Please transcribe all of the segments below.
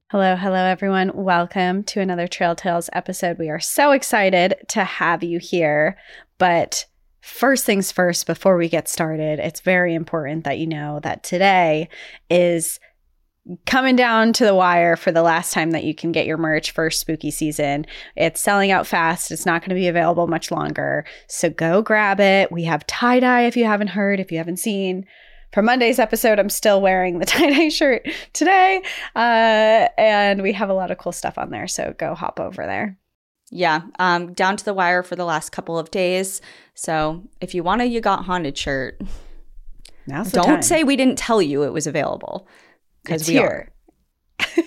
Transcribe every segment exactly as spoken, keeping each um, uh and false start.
Hello, hello, everyone. Welcome to another Trail Tales episode. We are so excited to have you here. But first things first, before we get started, it's very important that you know that today is coming down to the wire for the last time that you can get your merch for spooky season. It's selling out fast. It's not going to be available much longer. So go grab it. We have tie-dye if you haven't heard, if you haven't seen. For Monday's episode, I'm still wearing the tie-dye shirt today, uh, and we have a lot of cool stuff on there, so go hop over there. Yeah, um, down to the wire for the last couple of days. So if you want a You Got Haunted shirt, Now's the don't time. say we didn't tell you it was available, because we here. are.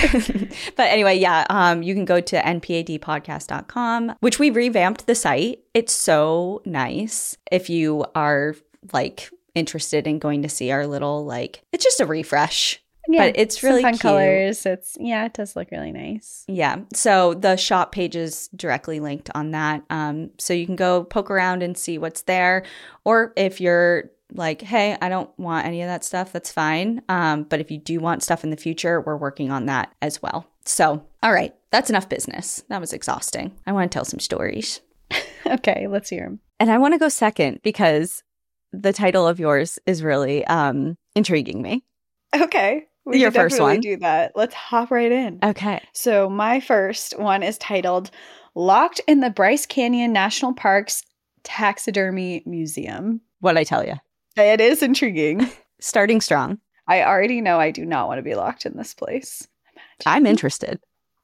But anyway, yeah, um, you can go to n p a d podcast dot com, which we revamped the site. It's so nice if you are like interested in going to see our little, like, it's just a refresh. Yeah, but it's really some fun cute. colors. It's yeah, it does look really nice. Yeah. So the shop page is directly linked on that. Um, so you can go poke around and see what's there. Or if you're like, hey, I don't want any of that stuff, that's fine. Um, but if you do want stuff in the future, we're working on that as well. So, all right, that's enough business. That was exhausting. I want to tell some stories. Okay, let's hear them. And I want to go second because the title of yours is really um, intriguing me. Okay. We Your can first definitely one. do that. Let's hop right in. Okay. So my first one is titled Locked in the Bryce Canyon National Park's Taxidermy Museum. What'd I tell you? It is intriguing. Starting strong. I already know I do not want to be locked in this place. Imagine. I'm interested.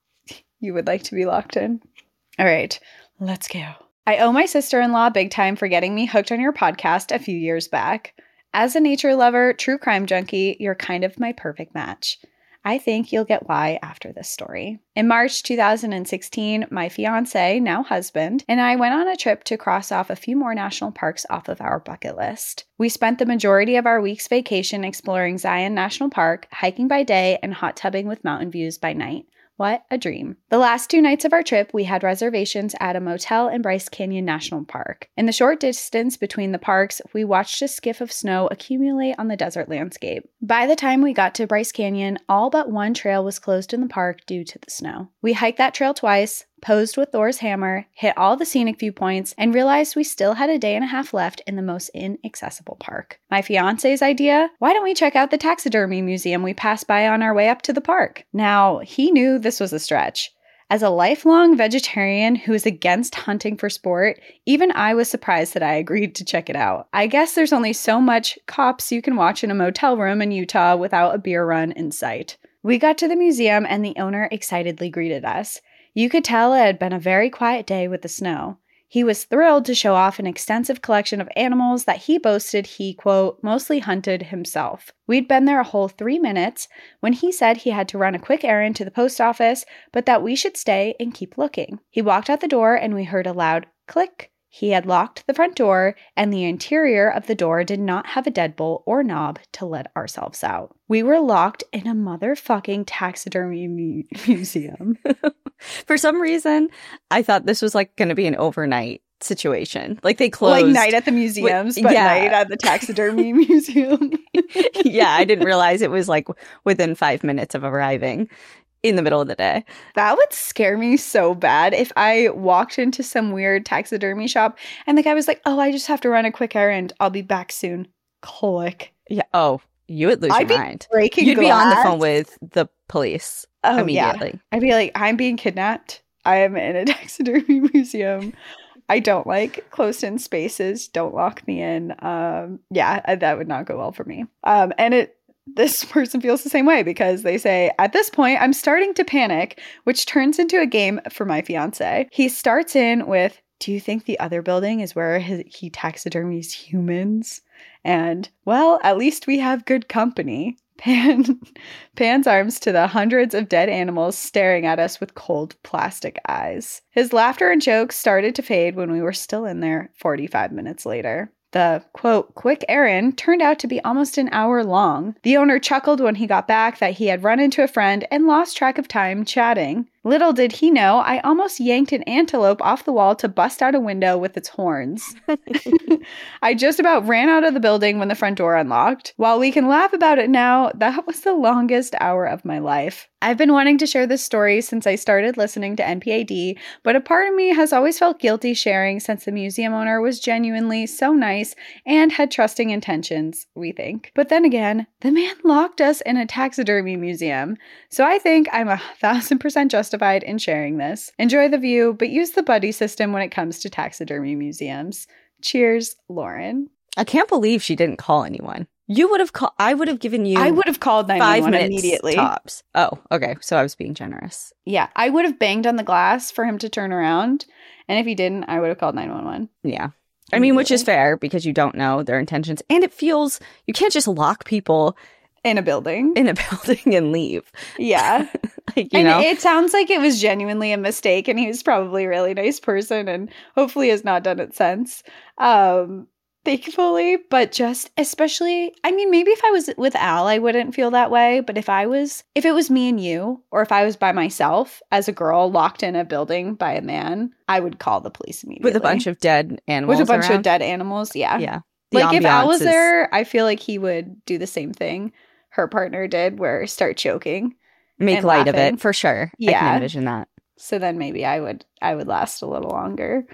You would like to be locked in? All right, let's go. I owe my sister-in-law big time for getting me hooked on your podcast a few years back. As a nature lover, true crime junkie, you're kind of my perfect match. I think you'll get why after this story. In March two thousand sixteen, my fiance, now husband, and I went on a trip to cross off a few more national parks off of our bucket list. We spent the majority of our week's vacation exploring Zion National Park, hiking by day and hot tubbing with mountain views by night. What a dream. The last two nights of our trip, we had reservations at a motel in Bryce Canyon National Park. In the short distance between the parks, we watched a skiff of snow accumulate on the desert landscape. By the time we got to Bryce Canyon, all but one trail was closed in the park due to the snow. We hiked that trail twice, posed with Thor's hammer, hit all the scenic viewpoints, and realized we still had a day and a half left in the most inaccessible park. My fiance's idea? Why don't we check out the taxidermy museum we passed by on our way up to the park? Now, he knew this was a stretch. As a lifelong vegetarian who is against hunting for sport, even I was surprised that I agreed to check it out. I guess there's only so much cops you can watch in a motel room in Utah without a beer run in sight. We got to the museum and the owner excitedly greeted us. You could tell it had been a very quiet day with the snow. He was thrilled to show off an extensive collection of animals that he boasted he, quote, mostly hunted himself. We'd been there a whole three minutes when he said he had to run a quick errand to the post office, but that we should stay and keep looking. He walked out the door and we heard a loud click. He had locked the front door, and the interior of the door did not have a deadbolt or knob to let ourselves out. We were locked in a motherfucking taxidermy mu- museum. For some reason, I thought this was like going to be an overnight situation. Like they closed. Like night at the museums, but yeah. night at the taxidermy museum. Yeah, I didn't realize it was like within five minutes of arriving in the middle of the day. That would scare me so bad if I walked into some weird taxidermy shop and the guy was like, oh, I just have to run a quick errand. I'll be back soon. Click. Yeah. Oh, you would lose I'd your be mind. breaking You'd glass. be on the phone with the police oh, immediately. Yeah. I'd be like, I'm being kidnapped. I am in a taxidermy museum. I don't like closed-in spaces. Don't lock me in. Um, yeah, that would not go well for me. Um, and it this person feels the same way because they say, at this point, I'm starting to panic, which turns into a game for my fiance. He starts in with, do you think the other building is where his, he taxidermies humans? And, well, at least we have good company. Pan pans arms to the hundreds of dead animals staring at us with cold plastic eyes. His laughter and jokes started to fade when we were still in there forty-five minutes later. The, quote, quick errand turned out to be almost an hour long. The owner chuckled when he got back that he had run into a friend and lost track of time chatting. Little did he know, I almost yanked an antelope off the wall to bust out a window with its horns. I just about ran out of the building when the front door unlocked. While we can laugh about it now, that was the longest hour of my life. I've been wanting to share this story since I started listening to N P A D, but a part of me has always felt guilty sharing since the museum owner was genuinely so nice and had trusting intentions, we think. But then again, the man locked us in a taxidermy museum, so I think I'm a thousand percent justified in sharing this. Enjoy the view, but use the buddy system when it comes to taxidermy museums. Cheers, Lauren. I can't believe she didn't call anyone. You would have called, I would have given you I would have called nine one one five minutes immediately. Tops. Oh, okay. So I was being generous. Yeah, I would have banged on the glass for him to turn around. And if he didn't, I would have called nine one one. Yeah. I mean, which is fair because you don't know their intentions. And it feels, you can't just lock people in a building. in a building and leave. Yeah. Like, you and know? it sounds like it was genuinely a mistake. And he was probably a really nice person and hopefully has not done it since. Um... Thankfully, but just especially, I mean, maybe if I was with Al, I wouldn't feel that way. But if I was, if it was me and you, or if I was by myself as a girl locked in a building by a man, I would call the police immediately. With a bunch of dead animals With a bunch around. of dead animals, yeah. Yeah. The Like if Al ambiance was is- there, I feel like he would do the same thing her partner did, where start choking. Make and light of laughing. it, for sure. I Yeah. can envision that. So then maybe I would, I would last a little longer.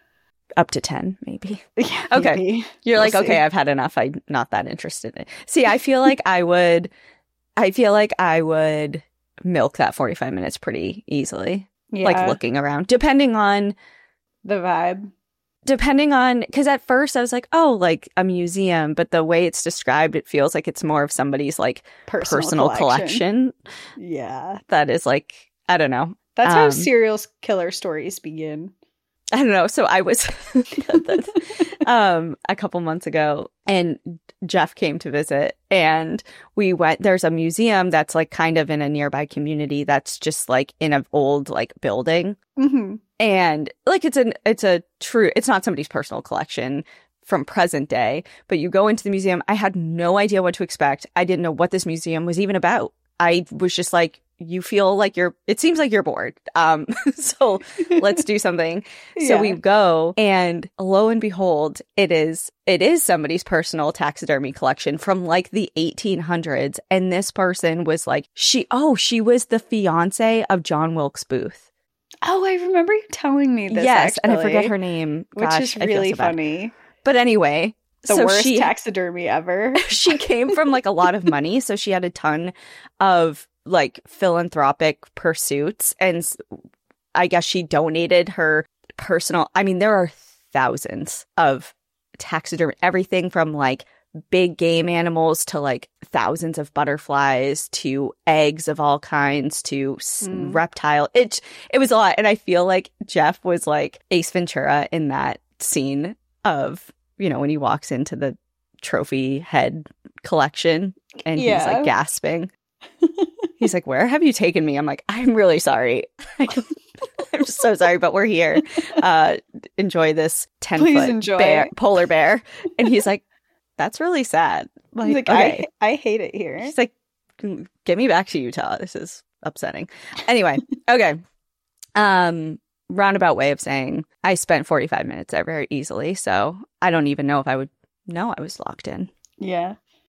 Up to ten, maybe. Yeah. Okay. Maybe. You're We'll like, see. okay, I've had enough. I'm not that interested in it. See, I feel like I would, I feel like I would milk that forty-five minutes pretty easily. Yeah. Like looking around, depending on, the vibe. depending on, because at first I was like, oh, like a museum, but the way it's described, it feels like it's more of somebody's like Personal, personal collection. collection. Yeah. That is like, I don't know. That's how Um, serial killer stories begin. I don't know. So I was um, a couple months ago and Jeff came to visit and we went, there's a museum that's like kind of in a nearby community that's just like in an old like building. Mm-hmm. And like it's an, it's a true, it's not somebody's personal collection from present day, but you go into the museum. I had no idea what to expect. I didn't know what this museum was even about. I was just like, you feel like you're, it seems like you're bored. Um, so let's do something. So Yeah. we go and lo and behold, it is, it is somebody's personal taxidermy collection from like the eighteen hundreds. And this person was like, she, oh, she was the fiance of John Wilkes Booth. Oh, I remember you telling me this. yes. And I forget actually, her name. which Gosh, is I feel really so bad. funny. But anyway, The so worst she, taxidermy ever. she came from like a lot of money. So she had a ton of like philanthropic pursuits. And s- I guess she donated her personal, I mean, there are thousands of taxidermy, everything from like big game animals to like thousands of butterflies to eggs of all kinds to s- Mm. reptile. It, it was a lot. And I feel like Jeff was like Ace Ventura in that scene of, you know, when he walks into the trophy head collection and he's Yeah. like gasping. He's like, where have you taken me? I'm like, I'm really sorry. I'm so sorry, but we're here. Uh, enjoy this ten Please foot enjoy. bear, polar bear. And he's like, that's really sad. I'm He's like, like, okay. I, I hate it here. He's like, get me back to Utah. This is upsetting. Anyway, okay. Um, roundabout way of saying I spent forty-five minutes there very easily. So I don't even know if I would know I was locked in. Yeah.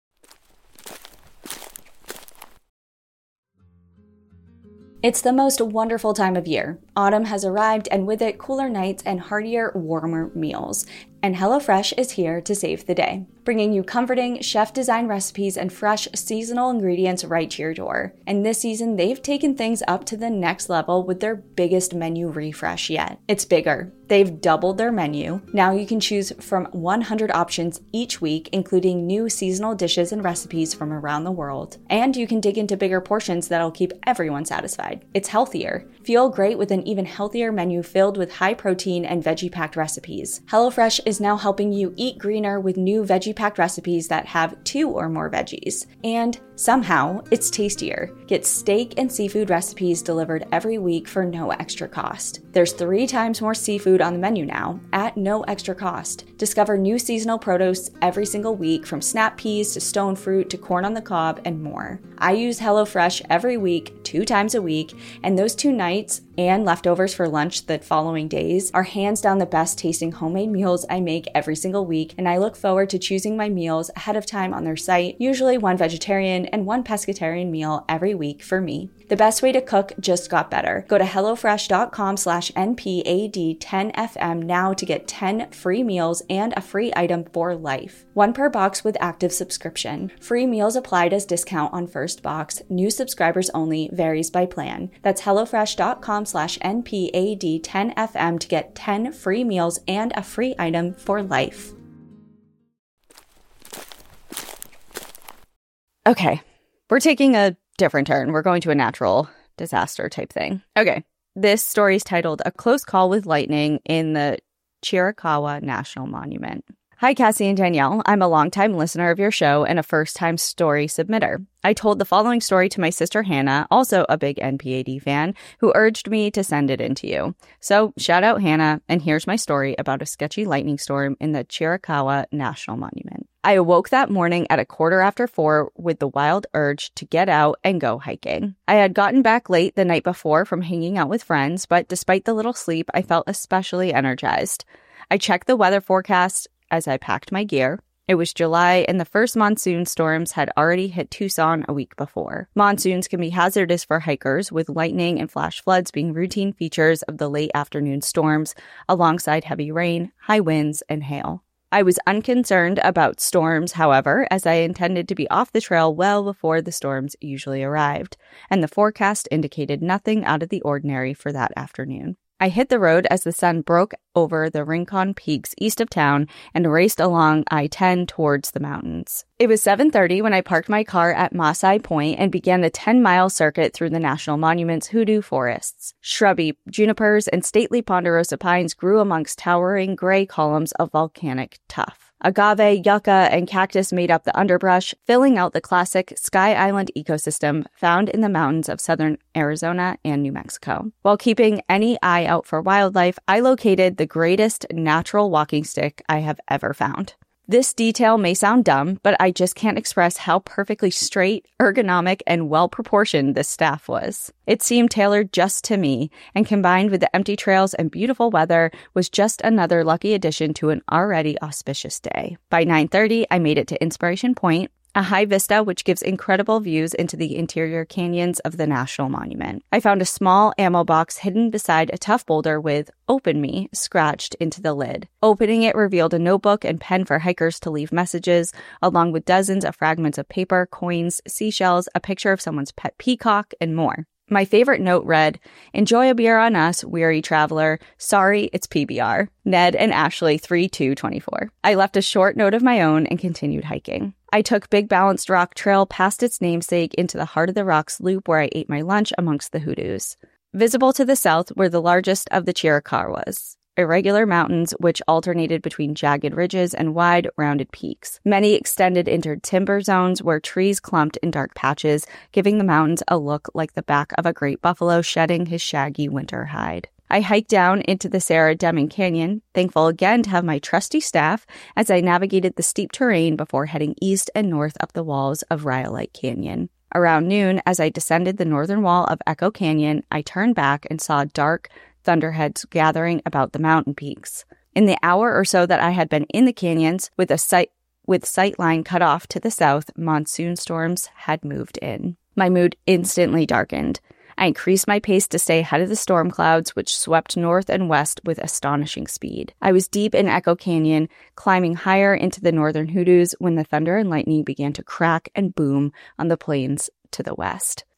It's the most wonderful time of year. Autumn has arrived, and with it, cooler nights and heartier, warmer meals. And HelloFresh is here to save the day, bringing you comforting, chef-designed recipes and fresh, seasonal ingredients right to your door. And this season, they've taken things up to the next level with their biggest menu refresh yet. It's bigger. They've doubled their menu. Now you can choose from one hundred options each week, including new seasonal dishes and recipes from around the world. And you can dig into bigger portions that'll keep everyone satisfied. It's healthier. Feel great with an even healthier menu filled with high protein and veggie packed recipes. HelloFresh is is now helping you eat greener with new veggie packed recipes that have two or more veggies. And somehow, it's tastier. Get steak and seafood recipes delivered every week for no extra cost. There's three times more seafood on the menu now at no extra cost. Discover new seasonal produce every single week, from snap peas to stone fruit to corn on the cob and more. I use HelloFresh every week, two times a week, and those two nights and leftovers for lunch the following days are hands down the best tasting homemade meals I make every single week, and I look forward to choosing my meals ahead of time on their site, usually one vegetarian and one pescatarian meal every week for me. The best way to cook just got better. Go to HelloFresh.com slash NPAD10FM now to get ten free meals and a free item for life. One per box with active subscription. Free meals applied as discount on first box. New subscribers only. Varies by plan. That's HelloFresh.com slash NPAD10FM to get ten free meals and a free item for life. Okay, we're taking a different turn. We're going to a natural disaster type thing. Okay, this story is titled A Close Call with Lightning in the Chiricahua National Monument. Hi, Cassie and Danielle. I'm a longtime listener of your show and a first-time story submitter. I told the following story to my sister Hannah, also a big N P A D fan, who urged me to send it in to you. So shout out Hannah, and here's my story about a sketchy lightning storm in the Chiricahua National Monument. I awoke that morning at a quarter after four with the wild urge to get out and go hiking. I had gotten back late the night before from hanging out with friends, but despite the little sleep, I felt especially energized. I checked the weather forecast as I packed my gear. It was July, and the first monsoon storms had already hit Tucson a week before. Monsoons can be hazardous for hikers, with lightning and flash floods being routine features of the late afternoon storms, alongside heavy rain, high winds, and hail. I was unconcerned about storms, however, as I intended to be off the trail well before the storms usually arrived, and the forecast indicated nothing out of the ordinary for that afternoon. I hit the road as the sun broke over the Rincon Peaks east of town and raced along I ten towards the mountains. It was seven thirty when I parked my car at Maasai Point and began the ten-mile circuit through the National Monument's hoodoo forests. Shrubby junipers and stately ponderosa pines grew amongst towering gray columns of volcanic tuff. Agave, yucca, and cactus made up the underbrush, filling out the classic Sky Island ecosystem found in the mountains of southern Arizona and New Mexico. While keeping any eye out for wildlife, I located the greatest natural walking stick I have ever found. This detail may sound dumb, but I just can't express how perfectly straight, ergonomic, and well-proportioned this staff was. It seemed tailored just to me, and combined with the empty trails and beautiful weather, was just another lucky addition to an already auspicious day. By nine thirty, I made it to Inspiration Point, a high vista which gives incredible views into the interior canyons of the National Monument. I found a small ammo box hidden beside a tough boulder with "Open Me" scratched into the lid. Opening it revealed a notebook and pen for hikers to leave messages, along with dozens of fragments of paper, coins, seashells, a picture of someone's pet peacock, and more. My favorite note read, "Enjoy a beer on us, weary traveler. Sorry, it's P B R. Ned and Ashley, three two twenty-four. I left a short note of my own and continued hiking. I took Big Balanced Rock Trail past its namesake into the Heart of the Rocks loop where I ate my lunch amongst the hoodoos. Visible to the south were the largest of the Chiricahuas, irregular mountains which alternated between jagged ridges and wide, rounded peaks. Many extended into timber zones where trees clumped in dark patches, giving the mountains a look like the back of a great buffalo shedding his shaggy winter hide. I hiked down into the Sarah Deming Canyon, thankful again to have my trusty staff as I navigated the steep terrain before heading east and north up the walls of Rhyolite Canyon. Around noon, as I descended the northern wall of Echo Canyon, I turned back and saw dark thunderheads gathering about the mountain peaks. In the hour or so that I had been in the canyons, with a sight with sight line cut off to the south, monsoon storms had moved in. My mood instantly darkened. I increased my pace to stay ahead of the storm clouds, which swept north and west with astonishing speed. I was deep in Echo Canyon, climbing higher into the northern hoodoos when the thunder and lightning began to crack and boom on the plains to the west.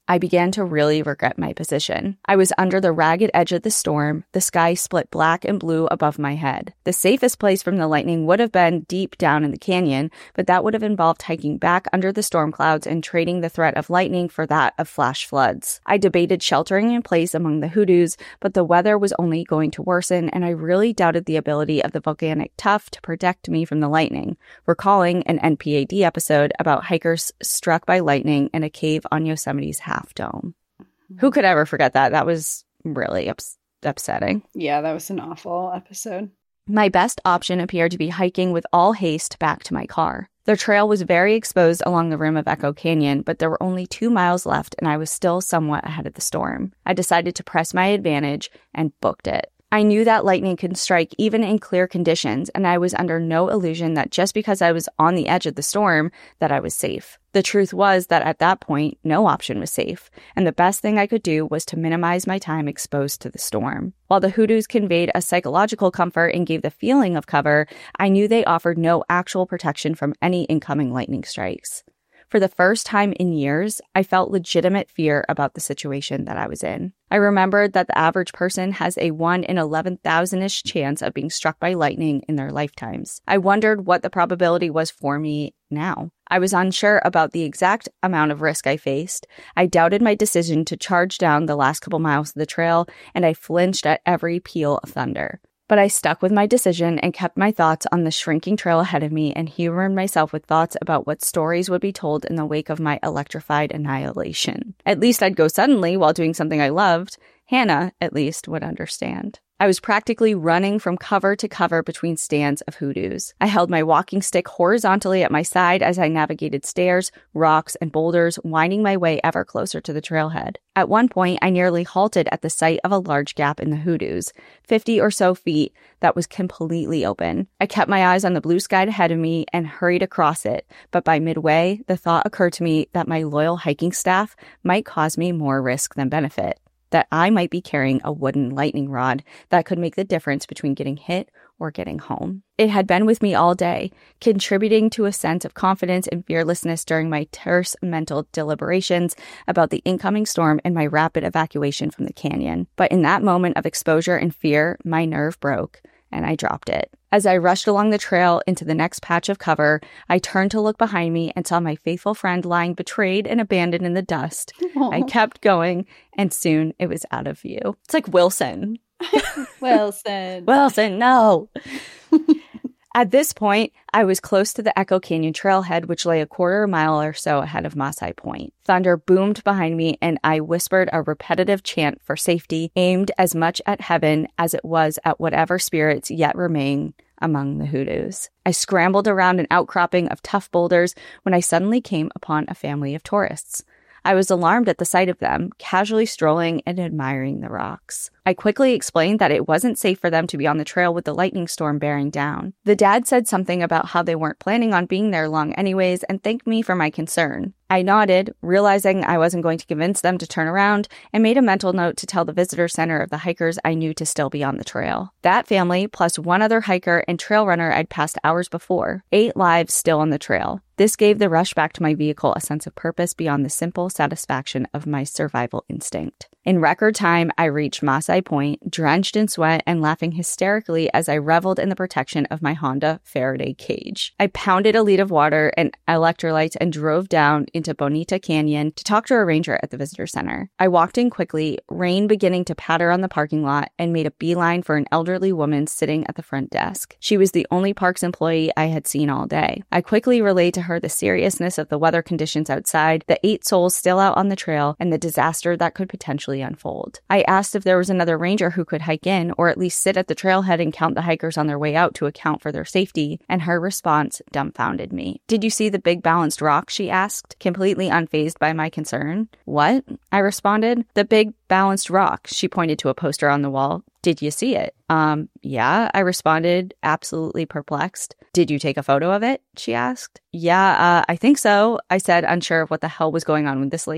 I began to really regret my position. I was under the ragged edge of the storm. The sky split black and blue above my head. The safest place from the lightning would have been deep down in the canyon, but that would have involved hiking back under the storm clouds and trading the threat of lightning for that of flash floods. I debated sheltering in place among the hoodoos, but the weather was only going to worsen, and I really doubted the ability of the volcanic tuff to protect me from the lightning, recalling an N P A D episode about hikers struck by lightning in a cave on Yosemite's Half Dome. Who could ever forget that? That was really ups- upsetting. Yeah, that was an awful episode. My best option appeared to be hiking with all haste back to my car. The trail was very exposed along the rim of Echo Canyon, but there were only two miles left and I was still somewhat ahead of the storm. I decided to press my advantage and booked it. I knew that lightning could strike even in clear conditions, and I was under no illusion that just because I was on the edge of the storm, that I was safe. The truth was that at that point, no option was safe, and the best thing I could do was to minimize my time exposed to the storm. While the hoodoos conveyed a psychological comfort and gave the feeling of cover, I knew they offered no actual protection from any incoming lightning strikes. For the first time in years, I felt legitimate fear about the situation that I was in. I remembered that the average person has a one in eleven thousand-ish chance of being struck by lightning in their lifetimes. I wondered what the probability was for me now. I was unsure about the exact amount of risk I faced. I doubted my decision to charge down the last couple miles of the trail, and I flinched at every peal of thunder. But I stuck with my decision and kept my thoughts on the shrinking trail ahead of me and humored myself with thoughts about what stories would be told in the wake of my electrified annihilation. At least I'd go suddenly while doing something I loved. Hannah, at least, would understand. I was practically running from cover to cover between stands of hoodoos. I held my walking stick horizontally at my side as I navigated stairs, rocks, and boulders, winding my way ever closer to the trailhead. At one point, I nearly halted at the sight of a large gap in the hoodoos, fifty or so feet, that was completely open. I kept my eyes on the blue sky ahead of me and hurried across it, but by midway, the thought occurred to me that my loyal hiking staff might cause me more risk than benefit. That I might be carrying a wooden lightning rod that could make the difference between getting hit or getting home. It had been with me all day, contributing to a sense of confidence and fearlessness during my terse mental deliberations about the incoming storm and my rapid evacuation from the canyon. But in that moment of exposure and fear, my nerve broke, and I dropped it. As I rushed along the trail into the next patch of cover, I turned to look behind me and saw my faithful friend lying betrayed and abandoned in the dust. Aww. I kept going, and soon it was out of view. It's like Wilson. Wilson. Wilson, no. At this point, I was close to the Echo Canyon trailhead, which lay a quarter mile or so ahead of Maasai Point. Thunder boomed behind me, and I whispered a repetitive chant for safety, aimed as much at heaven as it was at whatever spirits yet remain among the hoodoos. I scrambled around an outcropping of tough boulders when I suddenly came upon a family of tourists. I was alarmed at the sight of them, casually strolling and admiring the rocks. I quickly explained that it wasn't safe for them to be on the trail with the lightning storm bearing down. The dad said something about how they weren't planning on being there long anyways and thanked me for my concern. I nodded, realizing I wasn't going to convince them to turn around, and made a mental note to tell the visitor center of the hikers I knew to still be on the trail. That family, plus one other hiker and trail runner I'd passed hours before, eight lives still on the trail. This gave the rush back to my vehicle a sense of purpose beyond the simple satisfaction of my survival instinct. In record time, I reached Maasai Point, drenched in sweat and laughing hysterically as I reveled in the protection of my Honda Faraday cage. I pounded a liter of water and electrolytes and drove down into Bonita Canyon to talk to a ranger at the visitor center. I walked in quickly, rain beginning to patter on the parking lot, and made a beeline for an elderly woman sitting at the front desk. She was the only parks employee I had seen all day. I quickly relayed to her the seriousness of the weather conditions outside, the eight souls still out on the trail, and the disaster that could potentially unfold. I asked if there was another ranger who could hike in, or at least sit at the trailhead and count the hikers on their way out to account for their safety, and her response dumbfounded me. "Did you see the big balanced rock?" she asked, completely unfazed by my concern. "What?" I responded. "The big balanced rock." She pointed to a poster on the wall. "Did you see it?" Um, yeah, I responded, absolutely perplexed. "Did you take a photo of it?" she asked. "Yeah, uh, I think so," I said, unsure of what the hell was going on with this lady.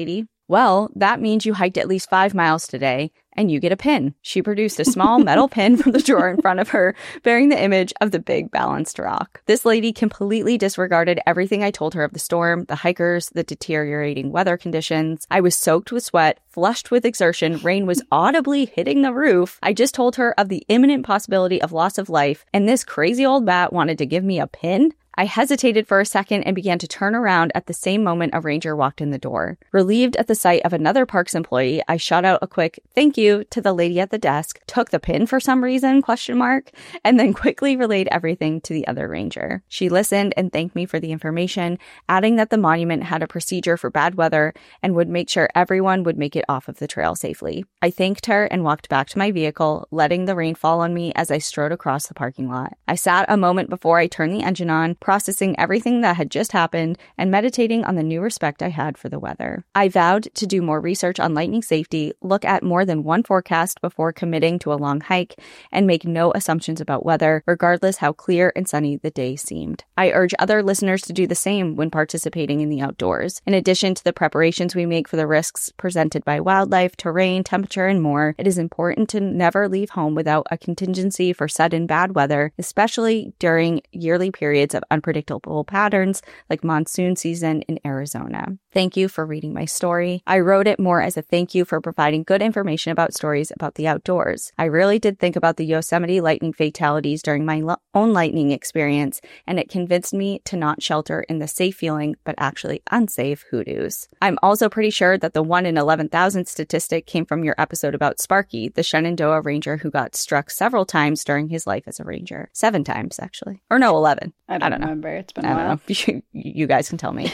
Well, that means you hiked at least five miles today, and you get a pin. She produced a small metal pin from the drawer in front of her, bearing the image of the big balanced rock. This lady completely disregarded everything I told her of the storm, the hikers, the deteriorating weather conditions. I was soaked with sweat, flushed with exertion, rain was audibly hitting the roof. I just told her of the imminent possibility of loss of life, and this crazy old bat wanted to give me a pin? I hesitated for a second and began to turn around at the same moment a ranger walked in the door. Relieved at the sight of another parks employee, I shot out a quick thank you to the lady at the desk, took the pin for some reason, question mark, and then quickly relayed everything to the other ranger. She listened and thanked me for the information, adding that the monument had a procedure for bad weather and would make sure everyone would make it off of the trail safely. I thanked her and walked back to my vehicle, letting the rain fall on me as I strode across the parking lot. I sat a moment before I turned the engine on, processing everything that had just happened and meditating on the new respect I had for the weather. I vowed to do more research on lightning safety, look at more than one forecast before committing to a long hike, and make no assumptions about weather, regardless how clear and sunny the day seemed. I urge other listeners to do the same when participating in the outdoors. In addition to the preparations we make for the risks presented by wildlife, terrain, temperature, and more, it is important to never leave home without a contingency for sudden bad weather, especially during yearly periods of unpredictable patterns like monsoon season in Arizona. Thank you for reading my story. I wrote it more as a thank you for providing good information about stories about the outdoors. I really did think about the Yosemite lightning fatalities during my lo- own lightning experience, and it convinced me to not shelter in the safe feeling, but actually unsafe hoodoos. I'm also pretty sure that the one in eleven thousand statistic came from your episode about Sparky, the Shenandoah ranger who got struck several times during his life as a ranger. Seven times, actually. Or no, eleven. I don't, I don't remember. know. It's been a I while. don't know. You, you guys can tell me.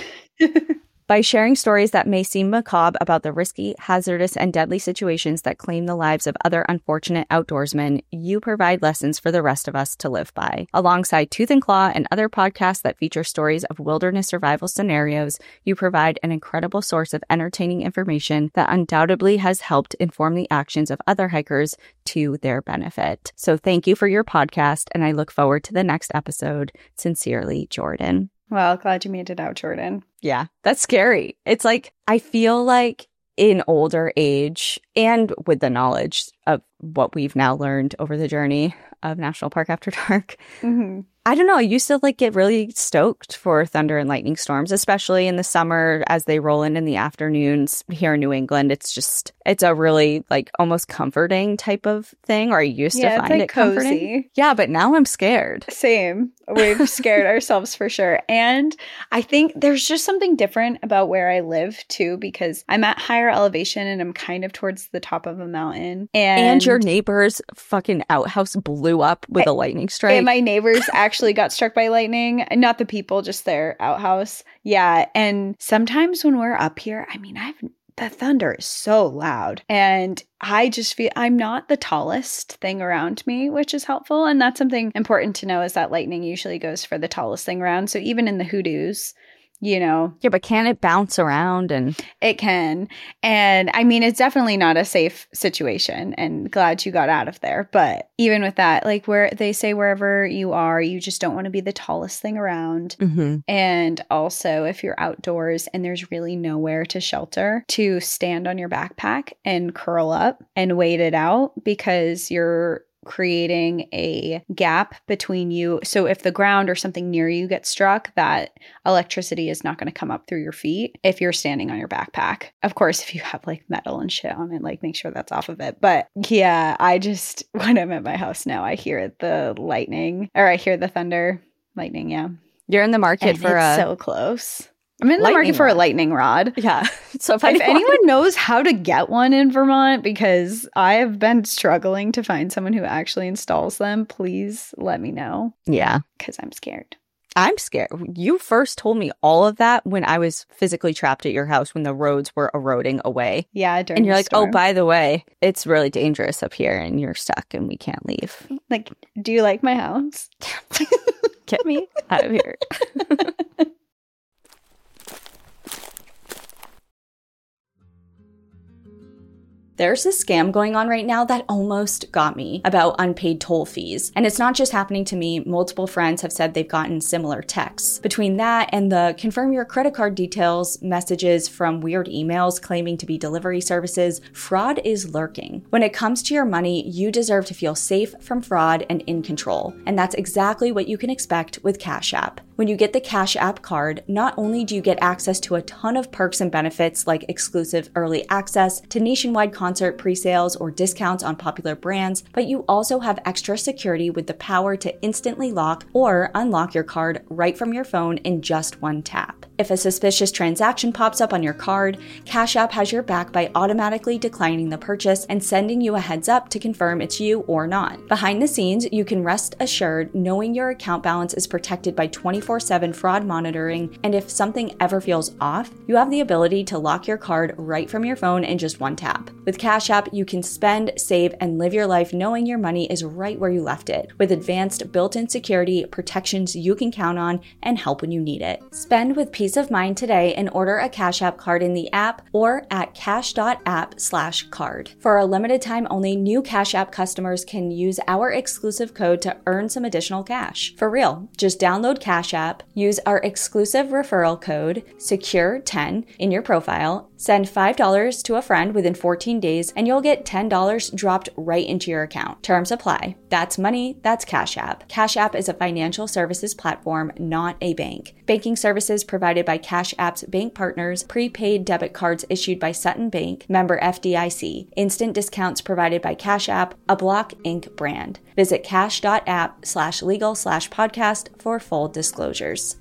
By sharing stories that may seem macabre about the risky, hazardous, and deadly situations that claim the lives of other unfortunate outdoorsmen, you provide lessons for the rest of us to live by. Alongside Tooth and Claw and other podcasts that feature stories of wilderness survival scenarios, you provide an incredible source of entertaining information that undoubtedly has helped inform the actions of other hikers to their benefit. So thank you for your podcast, and I look forward to the next episode. Sincerely, Jordan. Well, glad you made it out, Jordan. Yeah, that's scary. It's like, I feel like in older age and with the knowledge of what we've now learned over the journey of National Park After Dark, Mm-hmm. I don't know. I used to like get really stoked for thunder and lightning storms, especially in the summer as they roll in in the afternoons here in New England. It's just, it's a really like almost comforting type of thing, or I used Yeah, to it's find like it comforting. cozy. Yeah, but now I'm scared. Same. We've scared ourselves for sure. And I think there's just something different about where I live too, because I'm at higher elevation and I'm kind of towards the top of a mountain. And, And your neighbor's fucking outhouse blew up with I- a lightning strike. And my neighbors actually got struck by lightning. Not the people, just their outhouse. Yeah. And sometimes when we're up here, I mean, I've the thunder is so loud. And I just feel I'm not the tallest thing around me, which is helpful. And that's something important to know is that lightning usually goes for the tallest thing around. So even in the hoodoos, you know, Yeah, but can it bounce around? And it can. And I mean, it's definitely not a safe situation, and glad you got out of there. But even with that, like where they say wherever you are, you just don't want to be the tallest thing around. mm-hmm. And also, if you're outdoors and there's really nowhere to shelter, to stand on your backpack and curl up and wait it out, because you're creating a gap between you. So if the ground or something near you gets struck, that electricity is not going to come up through your feet if you're standing on your backpack. Of course, if you have like metal and shit on it, like make sure that's off of it. But yeah, I just, when I'm at my house now, I hear the lightning, or I hear the thunder, lightning, yeah. You're in the market And for it's a so close. I'm in the lightning market for a rod. lightning rod. Yeah. So if, If anyone knows how to get one in Vermont, because I have been struggling to find someone who actually installs them, please let me know, Yeah. because I'm scared. I'm scared. You first told me all of that when I was physically trapped at your house when the roads were eroding away. Yeah, during And you're the like, oh, storm. by the way, it's really dangerous up here and you're stuck and we can't leave. Like, do you like my house? Get me out of here. There's this scam going on right now that almost got me about unpaid toll fees. And it's not just happening to me. Multiple friends have said they've gotten similar texts. Between that and the confirm your credit card details messages from weird emails claiming to be delivery services, fraud is lurking. When it comes to your money, you deserve to feel safe from fraud and in control. And that's exactly what you can expect with Cash App. When you get the Cash App card, not only do you get access to a ton of perks and benefits like exclusive early access to nationwide concert pre-sales or discounts on popular brands, but you also have extra security with the power to instantly lock or unlock your card right from your phone in just one tap. If a suspicious transaction pops up on your card, Cash App has your back by automatically declining the purchase and sending you a heads up to confirm it's you or not. Behind the scenes, you can rest assured knowing your account balance is protected by twenty-four seven fraud monitoring, and if something ever feels off, you have the ability to lock your card right from your phone in just one tap. With Cash App, you can spend, save, and live your life knowing your money is right where you left it, with advanced built-in security, protections you can count on, and help when you need it. Spend with peace of mind today and order a Cash App card in the app or at cash.app slash card. For a limited time only, new Cash App customers can use our exclusive code to earn some additional cash. For real, just download Cash App, use our exclusive referral code, secure ten, in your profile, send five dollars to a friend within fourteen days, and you'll get ten dollars dropped right into your account. Terms apply. That's money, that's Cash App. Cash App is a financial services platform, not a bank. Banking services provided by Cash App's bank partners, prepaid debit cards issued by Sutton Bank, member F D I C. Instant discounts provided by Cash App, a Block Incorporated brand. Visit cash.app slash legal slash podcast for full disclosures.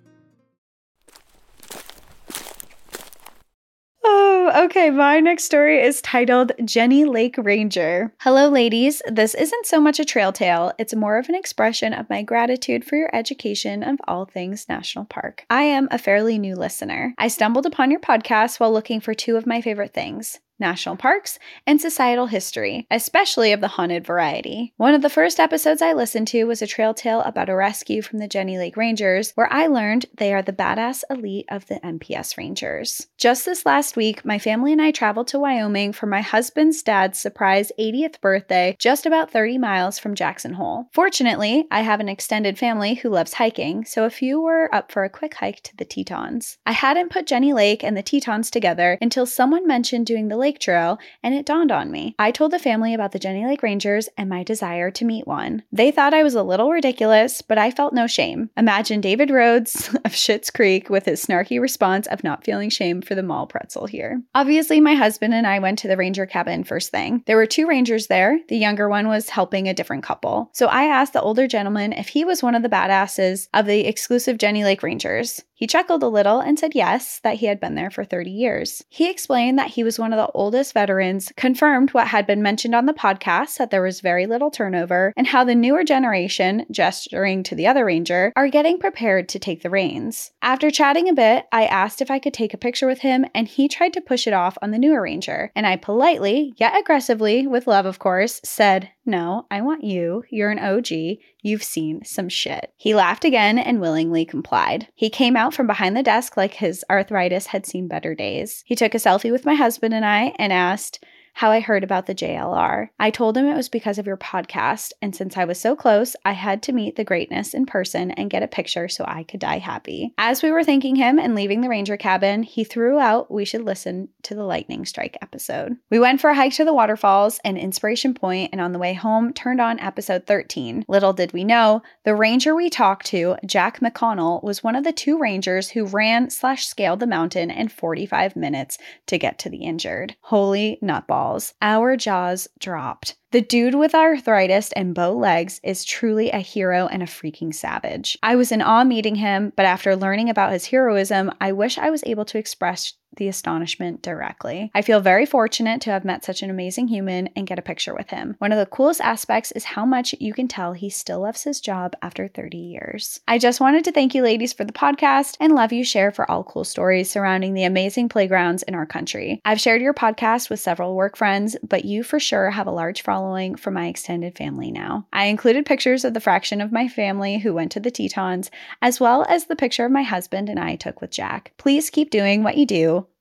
Oh, okay. My next story is titled Jenny Lake Ranger. Hello, ladies. This isn't so much a trail tale. It's more of an expression of my gratitude for your education of all things national park. I am a fairly new listener. I stumbled upon your podcast while looking for two of my favorite things: national parks and societal history, especially of the haunted variety. One of the first episodes I listened to was a trail tale about a rescue from the Jenny Lake Rangers, where I learned they are the badass elite of the N P S Rangers. Just this last week, my family and I traveled to Wyoming for my husband's dad's surprise eightieth birthday, just about thirty miles from Jackson Hole. Fortunately, I have an extended family who loves hiking, so a few were up for a quick hike to the Tetons. I hadn't put Jenny Lake and the Tetons together until someone mentioned doing the Lake Trail, and it dawned on me. I told the family about the Jenny Lake Rangers and my desire to meet one. They thought I was a little ridiculous, but I felt no shame. Imagine David Rhodes of Schitt's Creek with his snarky response of not feeling shame for the mall pretzel here. Obviously, my husband and I went to the ranger cabin first thing. There were two rangers there. The younger one was helping a different couple. So I asked the older gentleman if he was one of the badasses of the exclusive Jenny Lake Rangers. He chuckled a little and said yes, that he had been there for thirty years. He explained that he was one of the oldest veterans, confirmed what had been mentioned on the podcast, that there was very little turnover, and how the newer generation, gesturing to the other ranger, are getting prepared to take the reins. After chatting a bit, I asked if I could take a picture with him, and he tried to push it off on the newer ranger, and I politely, yet aggressively, with love of course, said, "No, I want you. You're an O G. You've seen some shit." He laughed again and willingly complied. He came out from behind the desk like his arthritis had seen better days. He took a selfie with my husband and I and asked how I heard about the J L R. I told him it was because of your podcast, and since I was so close, I had to meet the greatness in person and get a picture so I could die happy. As we were thanking him and leaving the ranger cabin, he threw out we should listen to the lightning strike episode. We went for a hike to the waterfalls and Inspiration Point, and on the way home turned on episode thirteen. Little did we know, the ranger we talked to, Jack McConnell, was one of the two rangers who ran slash scaled the mountain in forty-five minutes to get to the injured. Holy nutball. Our jaws dropped. The dude with arthritis and bow legs is truly a hero and a freaking savage. I was in awe meeting him, but after learning about his heroism, I wish I was able to express the astonishment directly. I feel very fortunate to have met such an amazing human and get a picture with him. One of the coolest aspects is how much you can tell he still loves his job after thirty years. I just wanted to thank you ladies for the podcast and love you share for all cool stories surrounding the amazing playgrounds in our country. I've shared your podcast with several work friends, but you for sure have a large following from my extended family now. I included pictures of the fraction of my family who went to the Tetons, as well as the picture of my husband and I took with Jack. Please keep doing what you do.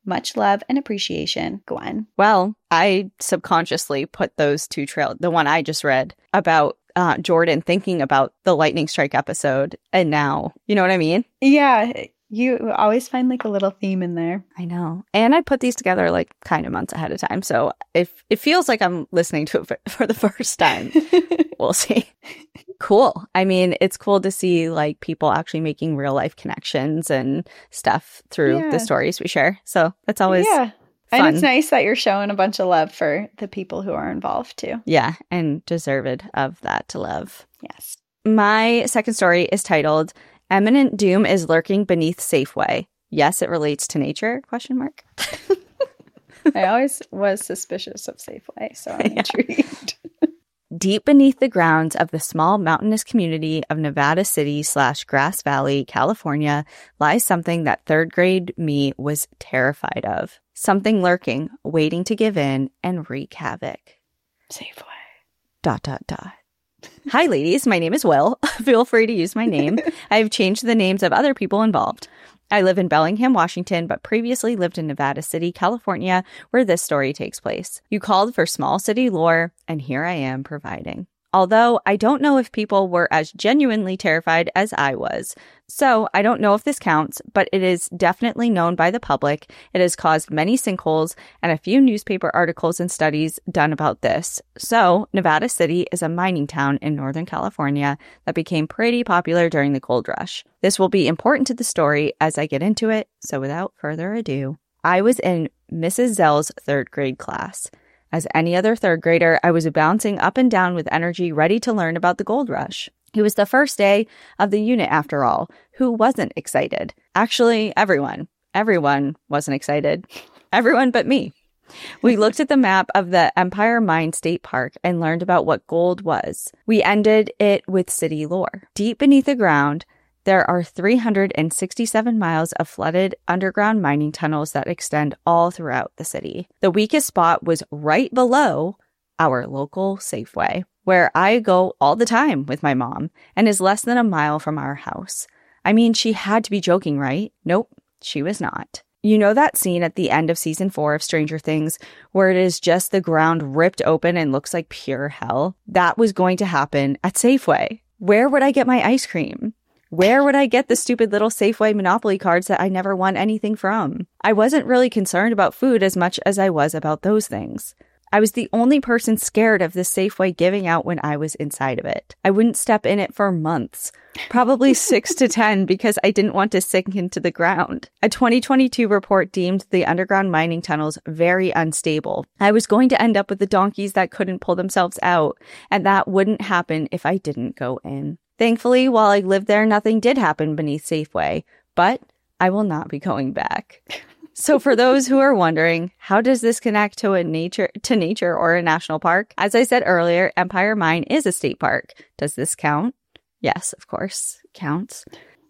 Much love and appreciation, Gwen. Well, I subconsciously put those two trail, the one I just read about uh, Jordan thinking about the lightning strike episode. And now, you know what I mean? Yeah. You always find like a little theme in there. I know. And I put these together like kind of months ahead of time. So if it feels like I'm listening to it for, for the first time, we'll see. Cool. I mean, it's cool to see like people actually making real life connections and stuff through Yeah. the stories we share. So that's always Yeah. fun. And it's nice that you're showing a bunch of love for the people who are involved too. Yeah. And deserved of that to love. Yes. My second story is titled Imminent Doom is Lurking Beneath Safeway. Yes, it relates to nature? Question mark. I always was suspicious of Safeway, so I'm Yeah. intrigued. Deep beneath the grounds of the small mountainous community of Nevada City slash Grass Valley, California, lies something that third grade me was terrified of. Something lurking, waiting to give in and wreak havoc. Safeway. Dot, dot, dot. Hi, ladies. My name is Will. Feel free to use my name. I've changed the names of other people involved. I live in Bellingham, Washington, but previously lived in Nevada City, California, where this story takes place. You called for small city lore, and here I am providing. Although I don't know if people were as genuinely terrified as I was. So I don't know if this counts, but it is definitely known by the public. It has caused many sinkholes and a few newspaper articles and studies done about this. So Nevada City is a mining town in Northern California that became pretty popular during the gold rush. This will be important to the story as I get into it. So without further ado, I was in Missus Zell's third grade class. As any other third grader, I was bouncing up and down with energy, ready to learn about the gold rush. It was the first day of the unit after all. Who wasn't excited? Actually, everyone. Everyone wasn't excited. Everyone but me. We looked at the map of the Empire Mine State Park and learned about what gold was. We ended it with city lore. Deep beneath the ground, there are three hundred sixty-seven miles of flooded underground mining tunnels that extend all throughout the city. The weakest spot was right below our local Safeway, where I go all the time with my mom and is less than a mile from our house. I mean, she had to be joking, right? Nope, she was not. You know that scene at the end of season four of Stranger Things where it is just the ground ripped open and looks like pure hell? That was going to happen at Safeway. Where would I get my ice cream? Where would I get the stupid little Safeway Monopoly cards that I never won anything from? I wasn't really concerned about food as much as I was about those things. I was the only person scared of this Safeway giving out when I was inside of it. I wouldn't step in it for months, probably six to ten, because I didn't want to sink into the ground. A twenty twenty-two report deemed the underground mining tunnels very unstable. I was going to end up with the donkeys that couldn't pull themselves out, and that wouldn't happen if I didn't go in. Thankfully, while I lived there, nothing did happen beneath Safeway, but I will not be going back. So for those who are wondering, how does this connect to a nature to nature or a national park? As I said earlier, Empire Mine is a state park. Does this count? Yes, of course, counts.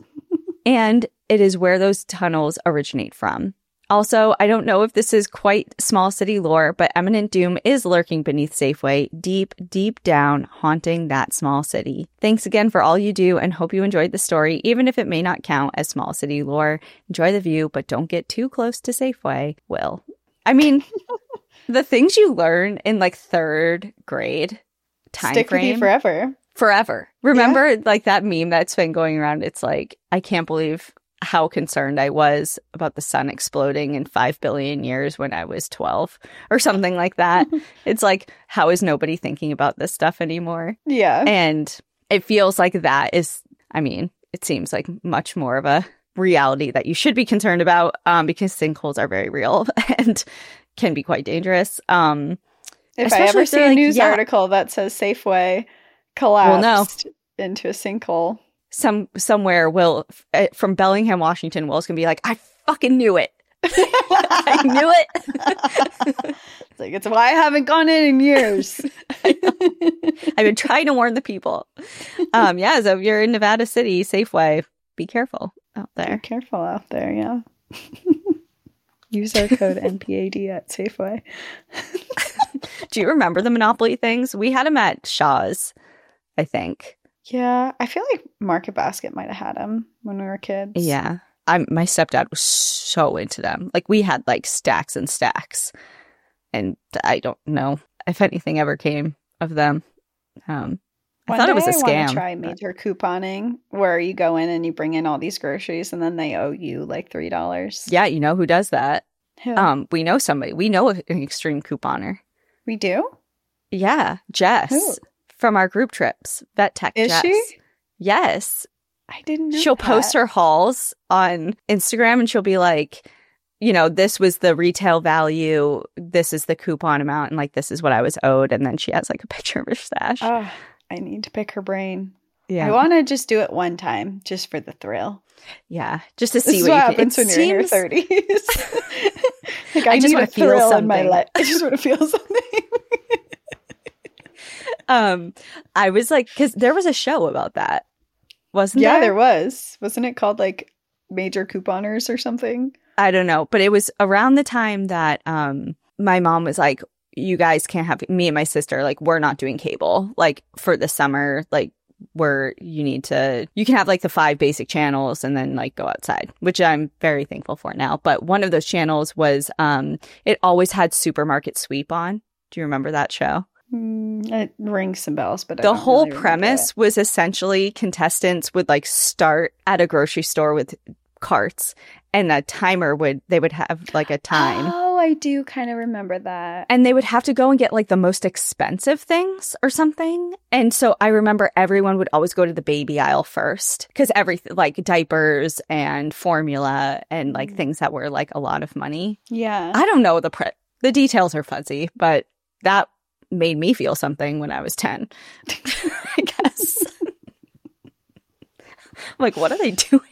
And it is where those tunnels originate from. Also, I don't know if this is quite small city lore, but imminent doom is lurking beneath Safeway, deep, deep down, haunting that small city. Thanks again for all you do and hope you enjoyed the story, even if it may not count as small city lore. Enjoy the view, but don't get too close to Safeway. Will. I mean, the things you learn in like third grade time Stick frame. with you forever. Forever. Remember like that meme that's been going around? It's like, I can't believe how concerned I was about the sun exploding in five billion years when I was twelve or something like that. It's like, how is nobody thinking about this stuff anymore? Yeah. And it feels like that is, I mean, it seems like much more of a reality that you should be concerned about um, because sinkholes are very real and can be quite dangerous. Um, if I ever if see a like, news yeah, article that says Safeway collapsed well, no. into a sinkhole. Some somewhere Will uh, from Bellingham, Washington, Will's gonna be like, I fucking knew it. I knew it. It's like, it's why I haven't gone in in years. I've been trying to warn the people. Um, yeah, so if you're in Nevada City, Safeway, be careful out there. Be careful out there, yeah. Use our code N P A D at Safeway. Do you remember the Monopoly things? We had them at Shaw's, I think. Yeah, I feel like Market Basket might have had them when we were kids. Yeah. I'm my stepdad was so into them. Like we had like stacks and stacks, and I don't know if anything ever came of them. Um, I One thought day it was a I want scam. to try major couponing, where you go in and you bring in all these groceries, and then they owe you like three dollars. Yeah, you know who does that? Who? Um, we know somebody. We know an extreme couponer. We do? Yeah, Jess Who? from our group trips. Vet Tech Is Jess. she? Yes. I didn't know She'll that. post her hauls on Instagram and she'll be like, you know, this was the retail value, this is the coupon amount, and like this is what I was owed. And then she has like a picture of her stash. Oh, I need to pick her brain. Yeah. I want to just do it one time, just for the thrill. Yeah. Just to This see is what, what you happens can, when it you're in your seems- thirties. Like, I, I just need wanna a feel thrill in my something. life. I just want to feel something. um, I was like, because there was a show about that, wasn't Yeah, there? there was. Wasn't it called like Major Couponers or something? I don't know, but it was around the time that um my mom was like, you guys can't have me and my sister, like we're not doing cable like for the summer, like where you need to you can have like the five basic channels and then like go outside, which I'm very thankful for now. But one of those channels was um it always had Supermarket Sweep on. Do you remember that show? Mm, it rings some bells, but I The don't whole really remember premise it. was essentially contestants would like start at a grocery store with carts, and a timer would they would have like a time. Oh, I do kind of remember that. And they would have to go and get like the most expensive things or something. And so I remember everyone would always go to the baby aisle first, because everything like diapers and formula and like things that were like a lot of money. Yeah. I don't know the pre- the details are fuzzy, but that made me feel something when I was ten. I guess. I'm like, what are they doing?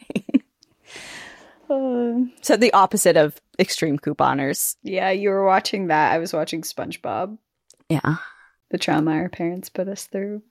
Uh, So the opposite of extreme couponers. yeah, you were watching that. I was watching SpongeBob. Yeah. The trauma our parents put us through.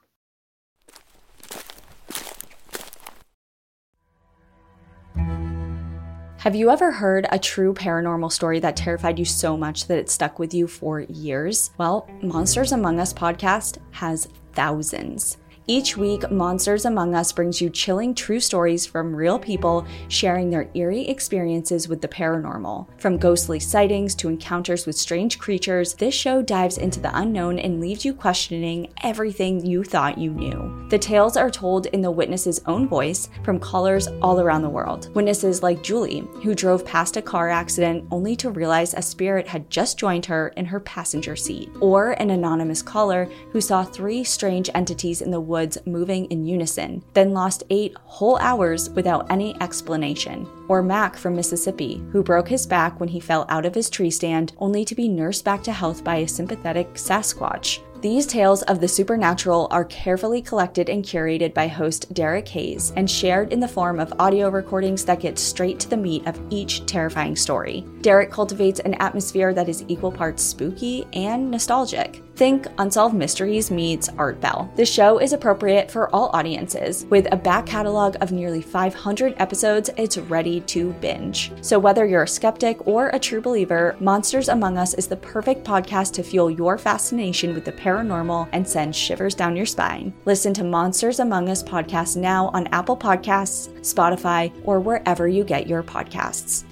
Have you ever heard a true paranormal story that terrified you so much that it stuck with you for years? Well, Monsters Among Us podcast has thousands. Each week, Monsters Among Us brings you chilling true stories from real people sharing their eerie experiences with the paranormal. From ghostly sightings to encounters with strange creatures, this show dives into the unknown and leaves you questioning everything you thought you knew. The tales are told in the witness's own voice from callers all around the world. Witnesses like Julie, who drove past a car accident only to realize a spirit had just joined her in her passenger seat. Or an anonymous caller who saw three strange entities in the woods moving in unison, then lost eight whole hours without any explanation. Or Mac from Mississippi, who broke his back when he fell out of his tree stand, only to be nursed back to health by a sympathetic Sasquatch. These tales of the supernatural are carefully collected and curated by host Derek Hayes and shared in the form of audio recordings that get straight to the meat of each terrifying story. Derek cultivates an atmosphere that is equal parts spooky and nostalgic. Think Unsolved Mysteries meets Art Bell. The show is appropriate for all audiences. With a back catalog of nearly five hundred episodes, it's ready to binge. So whether you're a skeptic or a true believer, Monsters Among Us is the perfect podcast to fuel your fascination with the paranormal and send shivers down your spine. Listen to Monsters Among Us podcast now on Apple Podcasts, Spotify, or wherever you get your podcasts.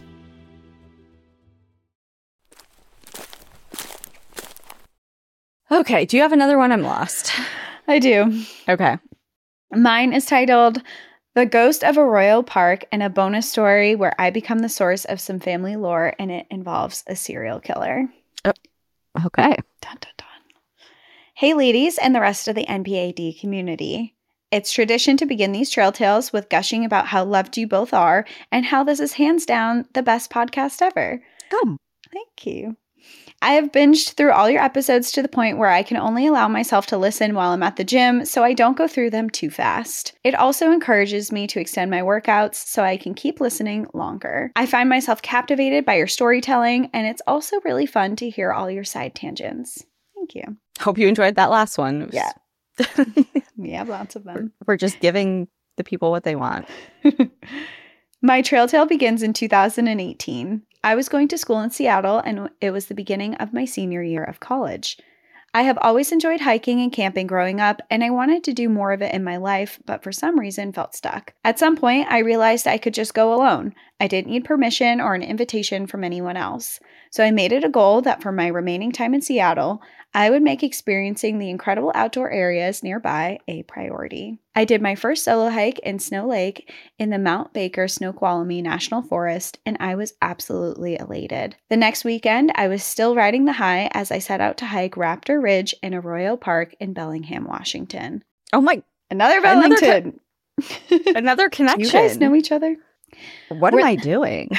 Okay, do you have another one? I'm lost. I do. Okay. Mine is titled The Ghost of Arroyo Park, and a bonus story where I become the source of some family lore, and it involves a serial killer. Okay. Dun, dun, dun. Hey, ladies, and the rest of the N P A D community. It's tradition to begin these trail tales with gushing about how loved you both are and how this is hands down the best podcast ever. Oh. Thank you. I have binged through all your episodes to the point where I can only allow myself to listen while I'm at the gym, so I don't go through them too fast. It also encourages me to extend my workouts so I can keep listening longer. I find myself captivated by your storytelling, and it's also really fun to hear all your side tangents. Thank you. Hope you enjoyed that last one. It was- Yeah. We have lots of them. We're just giving the people what they want. My trail tale begins in two thousand eighteen. I was going to school in Seattle, and it was the beginning of my senior year of college. I have always enjoyed hiking and camping growing up, and I wanted to do more of it in my life, but for some reason felt stuck. At some point, I realized I could just go alone. I didn't need permission or an invitation from anyone else. So I made it a goal that for my remaining time in Seattle, I would make experiencing the incredible outdoor areas nearby a priority. I did my first solo hike in Snow Lake in the Mount Baker Snoqualmie National Forest, and I was absolutely elated. The next weekend, I was still riding the high as I set out to hike Raptor Ridge in Arroyo Park in Bellingham, Washington. Oh my. Another Bellington. Another, co- another connection. Do you guys know each other? What We're- am I doing?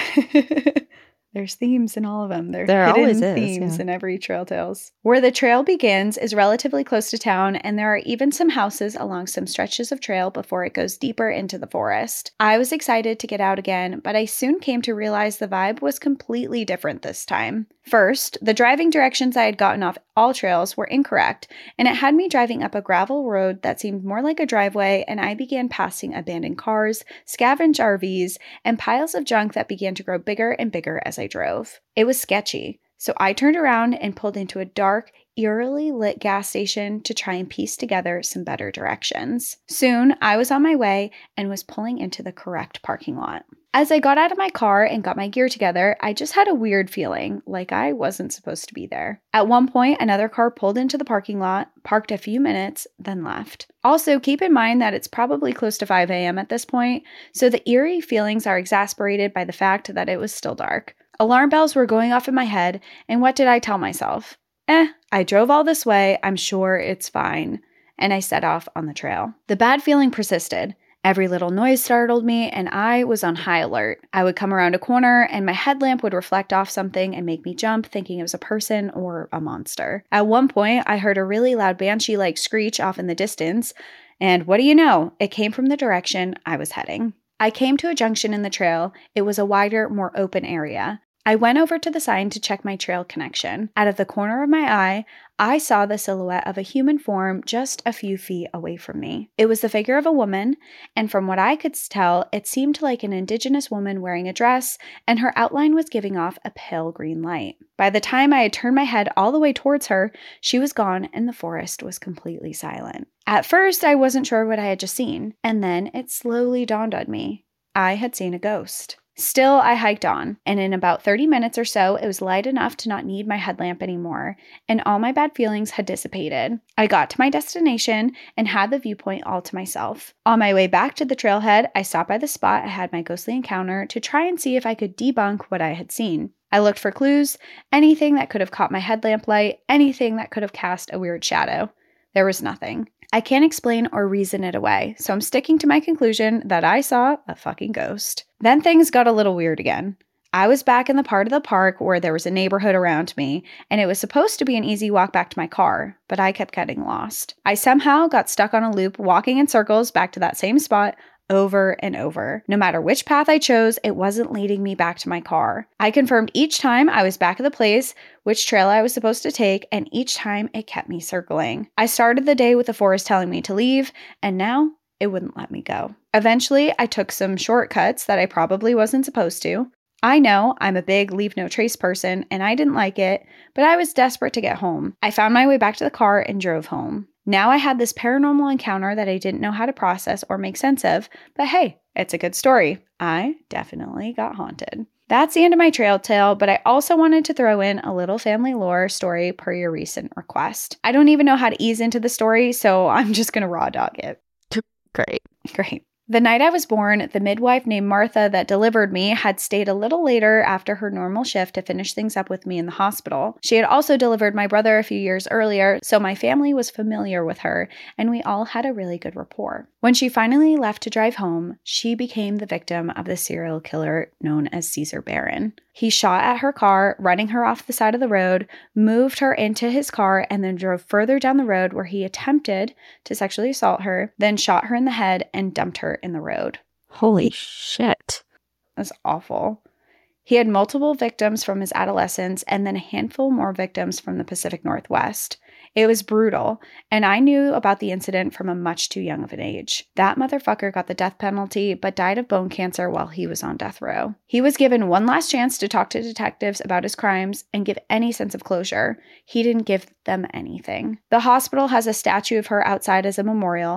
There's themes in all of them. There, there hidden always is, themes yeah. in every Trail Tales. Where the trail begins is relatively close to town, and there are even some houses along some stretches of trail before it goes deeper into the forest. I was excited to get out again, but I soon came to realize the vibe was completely different this time. First, the driving directions I had gotten off all trails were incorrect, and it had me driving up a gravel road that seemed more like a driveway, and I began passing abandoned cars, scavenged R Vs, and piles of junk that began to grow bigger and bigger as I drove. It was sketchy, so I turned around and pulled into a dark, eerily lit gas station to try and piece together some better directions. Soon, I was on my way and was pulling into the correct parking lot. As I got out of my car and got my gear together, I just had a weird feeling, like I wasn't supposed to be there. At one point, another car pulled into the parking lot, parked a few minutes, then left. Also, keep in mind that it's probably close to five a.m. at this point, so the eerie feelings are exasperated by the fact that it was still dark. Alarm bells were going off in my head, and what did I tell myself? Eh, I drove all this way, I'm sure it's fine. And I set off on the trail. The bad feeling persisted. Every little noise startled me, and I was on high alert. I would come around a corner, and my headlamp would reflect off something and make me jump, thinking it was a person or a monster. At one point, I heard a really loud banshee-like screech off in the distance, and what do you know? It came from the direction I was heading. I came to a junction in the trail. It was a wider, more open area. I went over to the sign to check my trail connection. Out of the corner of my eye, I saw the silhouette of a human form just a few feet away from me. It was the figure of a woman, and from what I could tell, it seemed like an indigenous woman wearing a dress, and her outline was giving off a pale green light. By the time I had turned my head all the way towards her, she was gone and the forest was completely silent. At first, I wasn't sure what I had just seen, and then it slowly dawned on me. I had seen a ghost. Still, I hiked on, and in about thirty minutes or so, it was light enough to not need my headlamp anymore, and all my bad feelings had dissipated. I got to my destination and had the viewpoint all to myself. On my way back to the trailhead, I stopped by the spot I had my ghostly encounter to try and see if I could debunk what I had seen. I looked for clues, anything that could have caught my headlamp light, anything that could have cast a weird shadow. There was nothing. I can't explain or reason it away, so I'm sticking to my conclusion that I saw a fucking ghost. Then things got a little weird again. I was back in the part of the park where there was a neighborhood around me, and it was supposed to be an easy walk back to my car, but I kept getting lost. I somehow got stuck on a loop, walking in circles back to that same spot over and over. No matter which path I chose, it wasn't leading me back to my car. I confirmed each time I was back at the place which trail I was supposed to take, and each time it kept me circling. I started the day with the forest telling me to leave, and now it wouldn't let me go. Eventually, I took some shortcuts that I probably wasn't supposed to. I know I'm a big leave no trace person, and I didn't like it, but I was desperate to get home. I found my way back to the car and drove home. Now I had this paranormal encounter that I didn't know how to process or make sense of, but hey, it's a good story. I definitely got haunted. That's the end of my trail tale, but I also wanted to throw in a little family lore story per your recent request. I don't even know how to ease into the story, so I'm just going to raw dog it. Great. Great. The night I was born, the midwife named Martha that delivered me had stayed a little later after her normal shift to finish things up with me in the hospital. She had also delivered my brother a few years earlier, so my family was familiar with her, and we all had a really good rapport. When she finally left to drive home, she became the victim of the serial killer known as Caesar Barron. He shot at her car, running her off the side of the road, moved her into his car, and then drove further down the road where he attempted to sexually assault her, then shot her in the head and dumped her in the road. Holy he, shit. That's awful. He had multiple victims from his adolescence and then a handful more victims from the Pacific Northwest. It was brutal, and I knew about the incident from a much too young of an age. That motherfucker got the death penalty, but died of bone cancer while he was on death row. He was given one last chance to talk to detectives about his crimes and give any sense of closure. He didn't give them anything. The hospital has a statue of her outside as a memorial.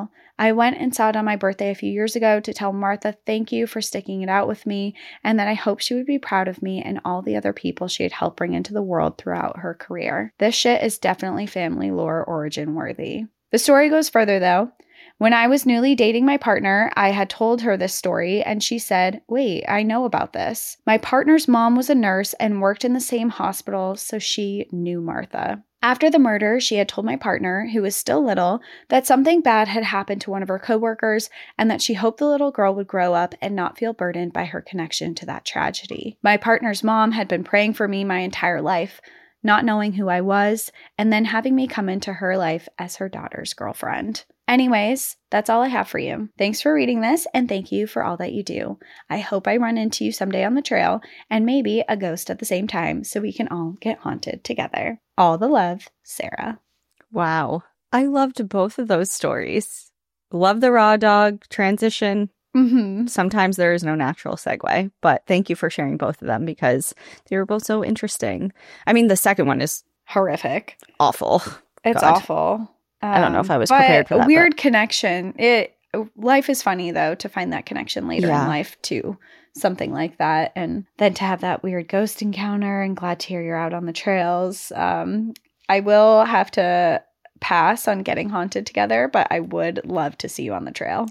I went and saw it on my birthday a few years ago to tell Martha thank you for sticking it out with me and that I hope she would be proud of me and all the other people she had helped bring into the world throughout her career. This shit is definitely family lore origin worthy. The story goes further though. When I was newly dating my partner, I had told her this story and she said, wait, I know about this. My partner's mom was a nurse and worked in the same hospital, so she knew Martha. After the murder, she had told my partner, who was still little, that something bad had happened to one of her coworkers and that she hoped the little girl would grow up and not feel burdened by her connection to that tragedy. My partner's mom had been praying for me my entire life, not knowing who I was, and then having me come into her life as her daughter's girlfriend. Anyways, that's all I have for you. Thanks for reading this, and thank you for all that you do. I hope I run into you someday on the trail, and maybe a ghost at the same time, so we can all get haunted together. All the love, Sarah. Wow. I loved both of those stories. Love the raw dog transition. Mm-hmm. Sometimes there is no natural segue, but thank you for sharing both of them because they were both so interesting. I mean, the second one is horrific. Awful. It's God. awful. I don't know if I was um, prepared for that. A weird but... connection. It life is funny though to find that connection later yeah. in life to something like that, and then to have that weird ghost encounter. And glad to hear you're out on the trails. Um, I will have to pass on getting haunted together, but I would love to see you on the trail.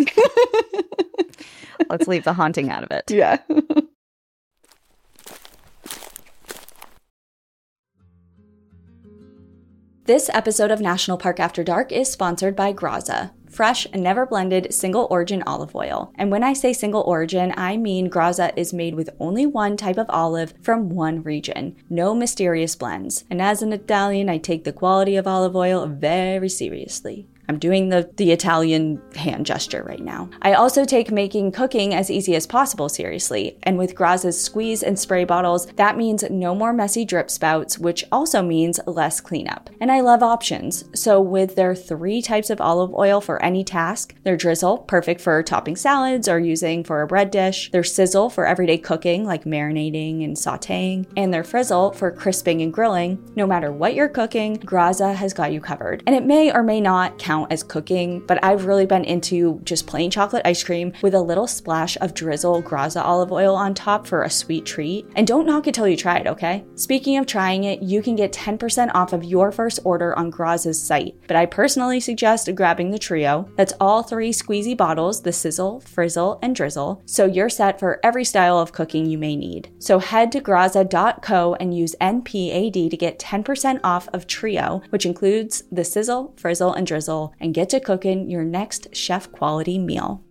Let's leave the haunting out of it. Yeah. This episode of National Park After Dark is sponsored by Graza, fresh and never blended single origin olive oil. And when I say single origin, I mean Graza is made with only one type of olive from one region. No mysterious blends. And as an Italian, I take the quality of olive oil very seriously. I'm doing the, the Italian hand gesture right now. I also take making cooking as easy as possible seriously, and with Graza's squeeze and spray bottles, that means no more messy drip spouts, which also means less cleanup. And I love options, so with their three types of olive oil for any task, their drizzle, perfect for topping salads or using for a bread dish, their sizzle for everyday cooking like marinating and sauteing, and their frizzle for crisping and grilling, no matter what you're cooking, Graza has got you covered. And it may or may not count as cooking, but I've really been into just plain chocolate ice cream with a little splash of drizzle Graza olive oil on top for a sweet treat. And don't knock it till you try it, okay? Speaking of trying it, you can get ten percent off of your first order on Graza's site, but I personally suggest grabbing the trio. That's all three squeezy bottles, the sizzle, frizzle, and drizzle, so you're set for every style of cooking you may need. So head to graza dot co and use N P A D to get ten percent off of trio, which includes the sizzle, frizzle, and drizzle, and get to cooking your next chef quality meal.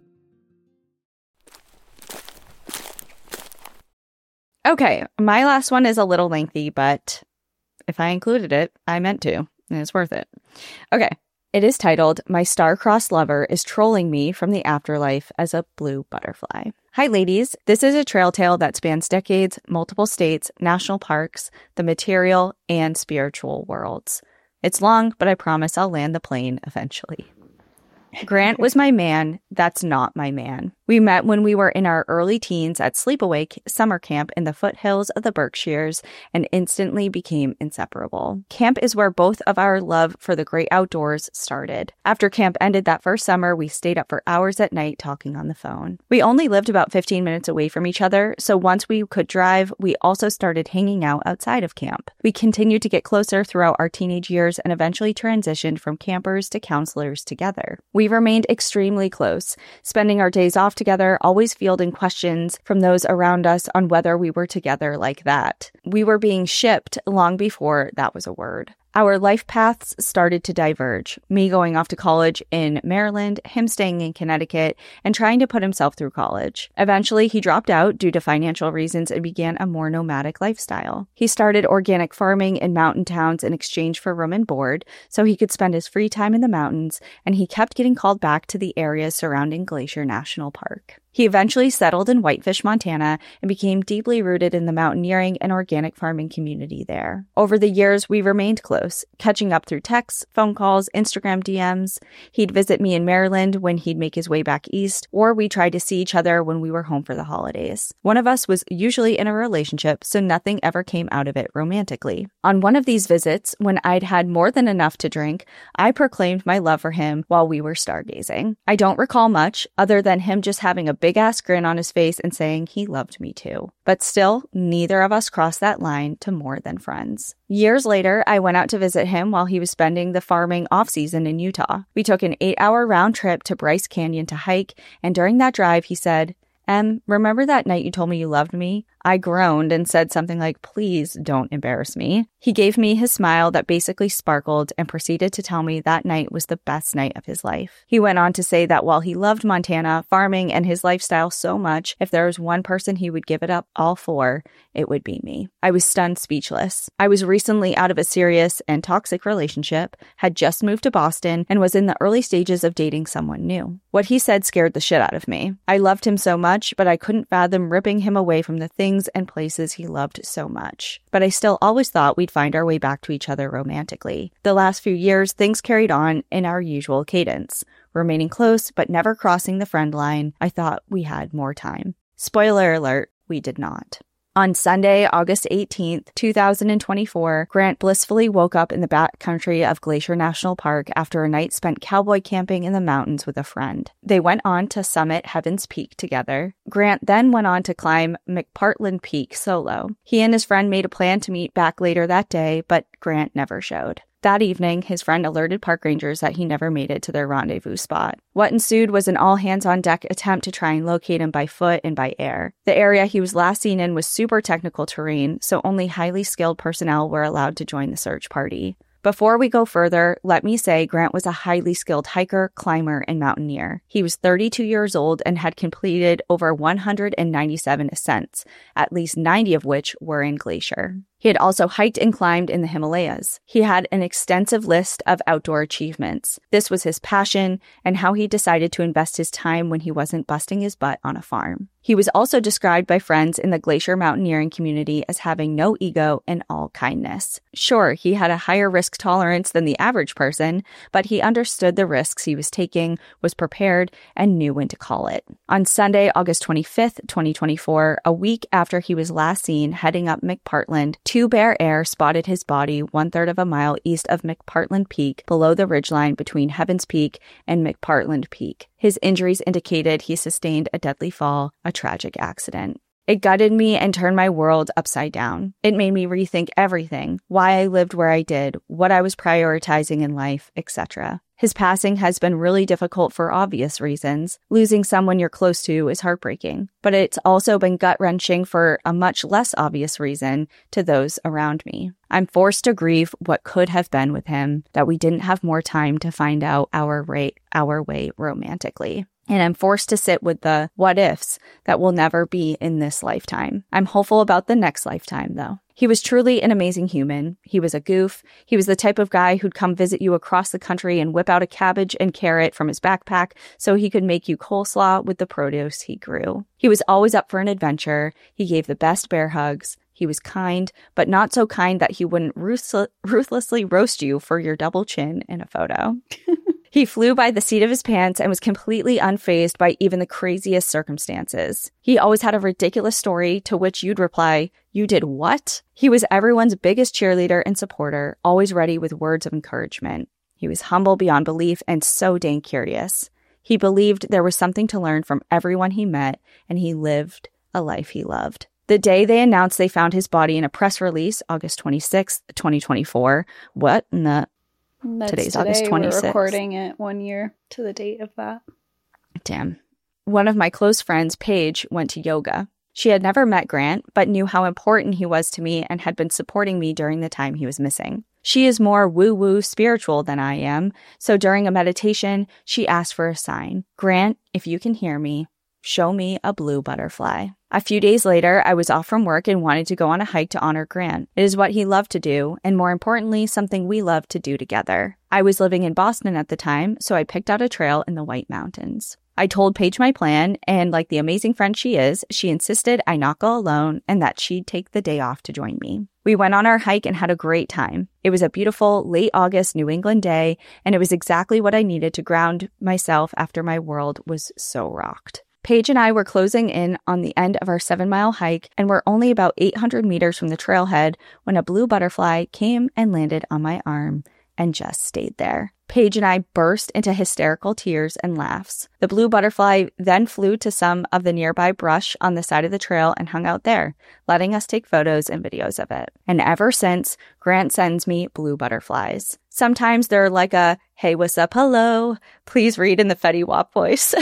Okay, my last one is a little lengthy, but if I included it, I meant to, and it's worth it. Okay, it is titled, My Star-Crossed Lover is Trolling Me from the Afterlife as a Blue Butterfly. Hi ladies, this is a trail tale that spans decades, multiple states, national parks, the material, and spiritual worlds. It's long, but I promise I'll land the plane eventually. Grant was my man. That's not my man. We met when we were in our early teens at Sleepaway summer camp in the foothills of the Berkshires and instantly became inseparable. Camp is where both of our love for the great outdoors started. After camp ended that first summer, we stayed up for hours at night talking on the phone. We only lived about fifteen minutes away from each other, so once we could drive, we also started hanging out outside of camp. We continued to get closer throughout our teenage years and eventually transitioned from campers to counselors together. We remained extremely close, spending our days off together, always fielding questions from those around us on whether we were together like that. We were being shipped long before that was a word. Our life paths started to diverge, me going off to college in Maryland, him staying in Connecticut, and trying to put himself through college. Eventually, he dropped out due to financial reasons and began a more nomadic lifestyle. He started organic farming in mountain towns in exchange for room and board, so he could spend his free time in the mountains, and he kept getting called back to the areas surrounding Glacier National Park. He eventually settled in Whitefish, Montana, and became deeply rooted in the mountaineering and organic farming community there. Over the years, we remained close, catching up through texts, phone calls, Instagram D Ms. He'd visit me in Maryland when he'd make his way back east, or we tried to see each other when we were home for the holidays. One of us was usually in a relationship, so nothing ever came out of it romantically. On one of these visits, when I'd had more than enough to drink, I proclaimed my love for him while we were stargazing. I don't recall much, other than him just having a big-ass grin on his face and saying he loved me too. But still, neither of us crossed that line to more than friends. Years later, I went out to visit him while he was spending the farming off-season in Utah. We took an eight-hour round trip to Bryce Canyon to hike, and during that drive, he said, "Em, remember that night you told me you loved me?" I groaned and said something like, "Please don't embarrass me." He gave me his smile that basically sparkled and proceeded to tell me that night was the best night of his life. He went on to say that while he loved Montana, farming, and his lifestyle so much, if there was one person he would give it up all for, it would be me. I was stunned speechless. I was recently out of a serious and toxic relationship, had just moved to Boston, and was in the early stages of dating someone new. What he said scared the shit out of me. I loved him so much, but I couldn't fathom ripping him away from the things and places he loved so much. But I still always thought we'd find our way back to each other romantically. The last few years, things carried on in our usual cadence, remaining close but never crossing the friend line. I thought we had more time. Spoiler alert, we did not. On Sunday, August eighteenth, two thousand twenty-four, Grant blissfully woke up in the backcountry of Glacier National Park after a night spent cowboy camping in the mountains with a friend. They went on to summit Heaven's Peak together. Grant then went on to climb McPartland Peak solo. He and his friend made a plan to meet back later that day, but Grant never showed. That evening, his friend alerted park rangers that he never made it to their rendezvous spot. What ensued was an all-hands-on-deck attempt to try and locate him by foot and by air. The area he was last seen in was super technical terrain, so only highly skilled personnel were allowed to join the search party. Before we go further, let me say Grant was a highly skilled hiker, climber, and mountaineer. He was thirty-two years old and had completed over one hundred ninety-seven ascents, at least ninety of which were in Glacier. He had also hiked and climbed in the Himalayas. He had an extensive list of outdoor achievements. This was his passion and how he decided to invest his time when he wasn't busting his butt on a farm. He was also described by friends in the Glacier mountaineering community as having no ego and all kindness. Sure, he had a higher risk tolerance than the average person, but he understood the risks he was taking, was prepared, and knew when to call it. On Sunday, August twenty-fifth, twenty twenty-four, a week after he was last seen heading up McPartland, Two Bear Air spotted his body one-third of a mile east of McPartland Peak, below the ridgeline between Heaven's Peak and McPartland Peak. His injuries indicated he sustained a deadly fall, a tragic accident. It gutted me and turned my world upside down. It made me rethink everything, why I lived where I did, what I was prioritizing in life, et cetera. His passing has been really difficult for obvious reasons. Losing someone you're close to is heartbreaking, but it's also been gut-wrenching for a much less obvious reason to those around me. I'm forced to grieve what could have been with him, that we didn't have more time to find out our way, our way romantically. And I'm forced to sit with the what-ifs that will never be in this lifetime. I'm hopeful about the next lifetime, though. He was truly an amazing human. He was a goof. He was the type of guy who'd come visit you across the country and whip out a cabbage and carrot from his backpack so he could make you coleslaw with the produce he grew. He was always up for an adventure. He gave the best bear hugs. He was kind, but not so kind that he wouldn't ruthless- ruthlessly roast you for your double chin in a photo. He flew by the seat of his pants and was completely unfazed by even the craziest circumstances. He always had a ridiculous story to which you'd reply, "You did what?" He was everyone's biggest cheerleader and supporter, always ready with words of encouragement. He was humble beyond belief and so dang curious. He believed there was something to learn from everyone he met, and he lived a life he loved. The day they announced they found his body in a press release, August twenty-sixth, twenty twenty-four, what in the... That's Today's today. August twenty-sixth. We're recording it one year to the date of that. Damn. One of my close friends, Paige, went to yoga. She had never met Grant, but knew how important he was to me and had been supporting me during the time he was missing. She is more woo-woo spiritual than I am, so during a meditation, she asked for a sign. "Grant, if you can hear me, show me a blue butterfly." A few days later, I was off from work and wanted to go on a hike to honor Grant. It is what he loved to do, and more importantly, something we loved to do together. I was living in Boston at the time, so I picked out a trail in the White Mountains. I told Paige my plan, and like the amazing friend she is, she insisted I not go alone and that she'd take the day off to join me. We went on our hike and had a great time. It was a beautiful late August New England day, and it was exactly what I needed to ground myself after my world was so rocked. Paige and I were closing in on the end of our seven-mile hike, and we're only about eight hundred meters from the trailhead when a blue butterfly came and landed on my arm and just stayed there. Paige and I burst into hysterical tears and laughs. The blue butterfly then flew to some of the nearby brush on the side of the trail and hung out there, letting us take photos and videos of it. And ever since, Grant sends me blue butterflies. Sometimes they're like a, hey, what's up, hello, please read in the Fetty Wap voice.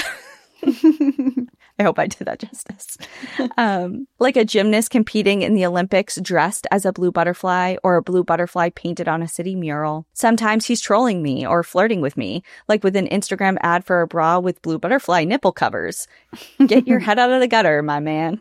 I hope I did that justice. Um, like a gymnast competing in the Olympics dressed as a blue butterfly, or a blue butterfly painted on a city mural. Sometimes he's trolling me or flirting with me, like with an Instagram ad for a bra with blue butterfly nipple covers. Get your head out of the gutter, my man.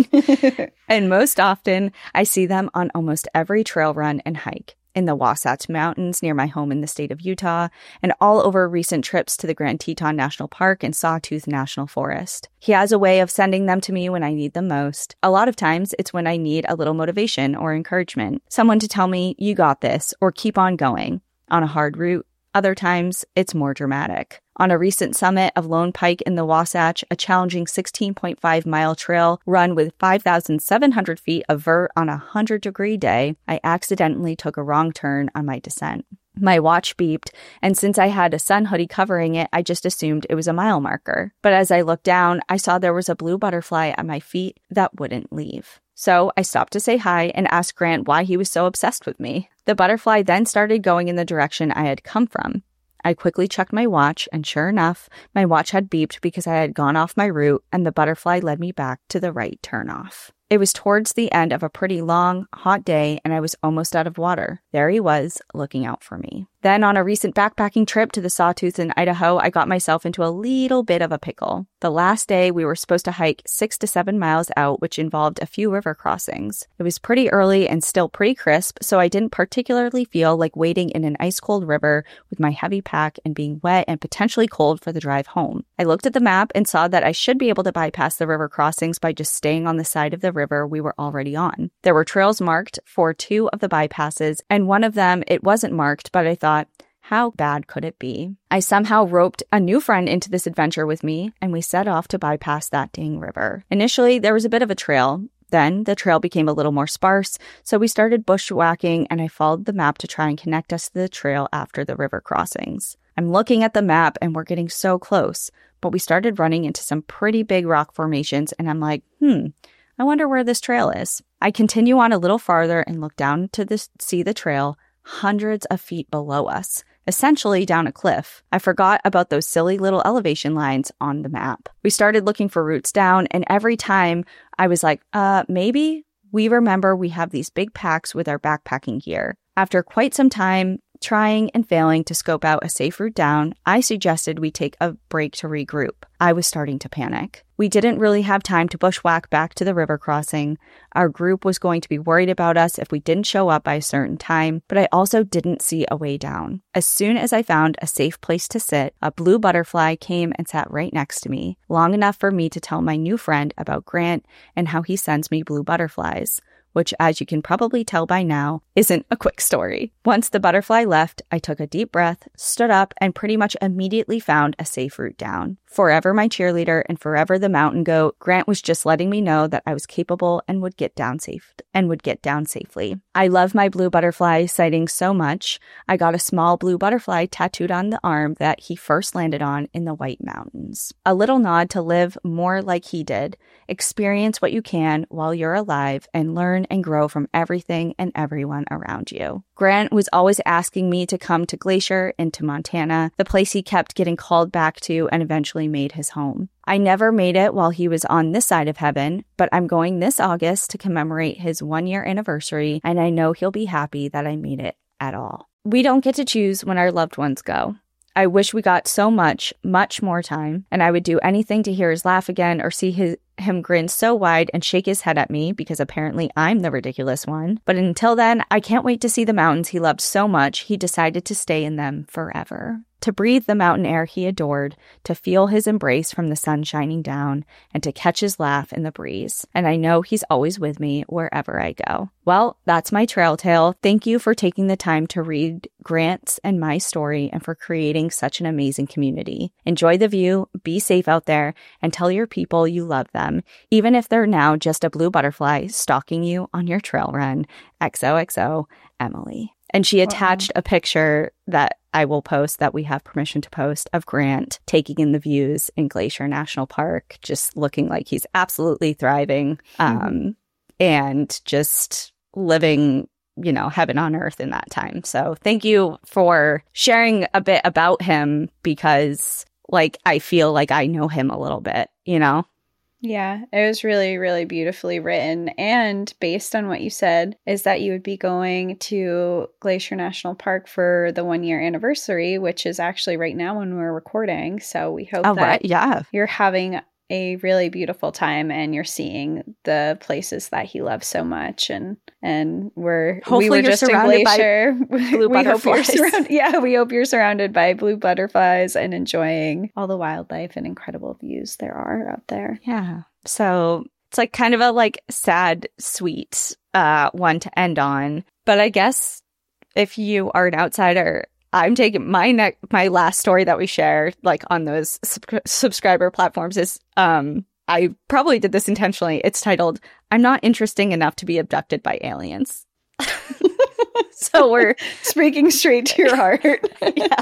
And most often, I see them on almost every trail run and hike. In the Wasatch Mountains near my home in the state of Utah, and all over recent trips to the Grand Teton National Park and Sawtooth National Forest. He has a way of sending them to me when I need them most. A lot of times, it's when I need a little motivation or encouragement, someone to tell me, you got this, or keep on going. On a hard route, other times, it's more dramatic. On a recent summit of Lone Pike in the Wasatch, a challenging sixteen point five mile trail run with five thousand seven hundred feet of vert on a one hundred degree day, I accidentally took a wrong turn on my descent. My watch beeped, and since I had a sun hoodie covering it, I just assumed it was a mile marker. But as I looked down, I saw there was a blue butterfly at my feet that wouldn't leave. So I stopped to say hi and asked Grant why he was so obsessed with me. The butterfly then started going in the direction I had come from. I quickly checked my watch, and sure enough, my watch had beeped because I had gone off my route, and the butterfly led me back to the right turnoff. It was towards the end of a pretty long, hot day, and I was almost out of water. There he was, looking out for me. Then, on a recent backpacking trip to the Sawtooth in Idaho, I got myself into a little bit of a pickle. The last day, we were supposed to hike six to seven miles out, which involved a few river crossings. It was pretty early and still pretty crisp, so I didn't particularly feel like wading in an ice-cold river with my heavy pack and being wet and potentially cold for the drive home. I looked at the map and saw that I should be able to bypass the river crossings by just staying on the side of the river we were already on. There were trails marked for two of the bypasses, and one of them, it wasn't marked, but I thought, how bad could it be? I somehow roped a new friend into this adventure with me, and we set off to bypass that dang river. Initially, there was a bit of a trail. Then the trail became a little more sparse, so we started bushwhacking, and I followed the map to try and connect us to the trail after the river crossings. I'm looking at the map, and we're getting so close, but we started running into some pretty big rock formations, and I'm like, hmm, I wonder where this trail is. I continue on a little farther and look down to the, see the trail hundreds of feet below us, essentially down a cliff. I forgot about those silly little elevation lines on the map. We started looking for routes down, and every time I was like, uh, maybe we remember we have these big packs with our backpacking gear. After quite some time trying and failing to scope out a safe route down, I suggested we take a break to regroup. I was starting to panic. We didn't really have time to bushwhack back to the river crossing. Our group was going to be worried about us if we didn't show up by a certain time, but I also didn't see a way down. As soon as I found a safe place to sit, a blue butterfly came and sat right next to me, long enough for me to tell my new friend about Grant and how he sends me blue butterflies, which, as you can probably tell by now, isn't a quick story. Once the butterfly left, I took a deep breath, stood up, and pretty much immediately found a safe route down. Forever my cheerleader and forever the mountain goat, Grant was just letting me know that I was capable and would get down safe and would get down safely. I love my blue butterfly sighting so much. I got a small blue butterfly tattooed on the arm that he first landed on in the White Mountains. A little nod to live more like he did. Experience what you can while you're alive and learn and grow from everything and everyone around you. Grant was always asking me to come to Glacier and to Montana, the place he kept getting called back to and eventually made his home. I never made it while he was on this side of heaven, but I'm going this August to commemorate his one-year anniversary, and I know he'll be happy that I made it at all. We don't get to choose when our loved ones go. I wish we got so much, much more time, and I would do anything to hear his laugh again or see his, him grin so wide and shake his head at me because apparently I'm the ridiculous one. But until then, I can't wait to see the mountains he loved so much he decided to stay in them forever. to breathe the mountain air he adored, to feel his embrace from the sun shining down, and to catch his laugh in the breeze. And I know he's always with me wherever I go. Well, that's my trail tale. Thank you for taking the time to read Grant's and my story and for creating such an amazing community. Enjoy the view, be safe out there, and tell your people you love them, even if they're now just a blue butterfly stalking you on your trail run. X O X O, Emily. And she attached wow. a picture that I will post, that we have permission to post, of Grant taking in the views in Glacier National Park, just looking like he's absolutely thriving um, mm-hmm. and just living, you know, heaven on earth in that time. So thank you for sharing a bit about him, because like I feel like I know him a little bit, you know? Yeah, it was really, really beautifully written. And based on what you said, is that you would be going to Glacier National Park for the one year anniversary, which is actually right now when we're recording. So we hope oh, that right. yeah. you're having a really beautiful time and you're seeing the places that he loves so much. And and we're hopefully we were you're just surrounded in Glacier. by blue we hope you're butterflies. surrounded, yeah, we hope you're surrounded by blue butterflies and enjoying all the wildlife and incredible views there are out there. Yeah. So it's like kind of a like sad, sweet uh, one to end on. But I guess if you are an outsider, I'm taking my ne- my last story that we share like on those sub- subscriber platforms is um I probably did this intentionally. It's titled, "I'm not interesting enough to be abducted by aliens." So we're speaking straight to your heart. Yeah.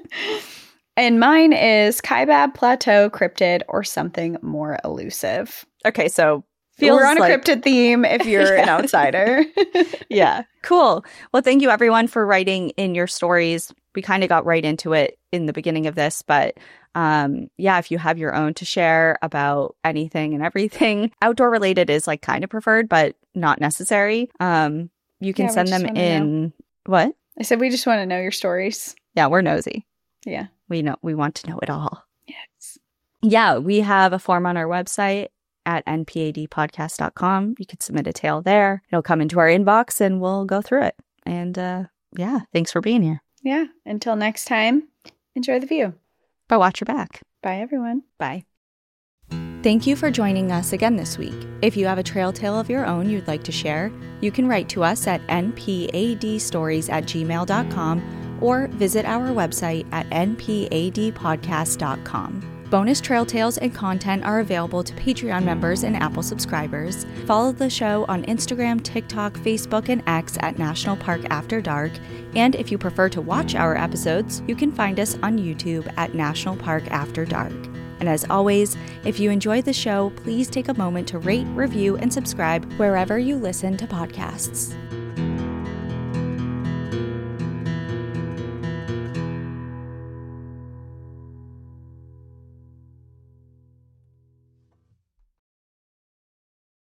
And mine is Kaibab Plateau cryptid or something more elusive. Okay, so we're on a like... cryptid theme if you're yeah. an outsider. Yeah, cool. Well, thank you everyone for writing in your stories. We kind of got right into it in the beginning of this, but um, yeah, if you have your own to share about anything and everything, outdoor related is like kind of preferred, but not necessary. Um, you can yeah, send them in. Know. What? I said we just want to know your stories. Yeah, we're nosy. Yeah. We know we want to know it all. Yes. Yeah, we have a form on our website at n p a d podcast dot com. You can submit a tale there. It'll come into our inbox and we'll go through it. And uh, yeah, thanks for being here. Yeah. Until next time, enjoy the view. But watch your back. Bye, everyone. Bye. Thank you for joining us again this week. If you have a trail tale of your own you'd like to share, you can write to us at n p a d stories at gmail dot com or visit our website at n p a d podcast dot com. Bonus trail tales and content are available to Patreon members and Apple subscribers. Follow the show on Instagram, TikTok, Facebook, and X at National Park After Dark. And if you prefer to watch our episodes, you can find us on YouTube at National Park After Dark. And as always, if you enjoy the show, please take a moment to rate, review, and subscribe wherever you listen to podcasts.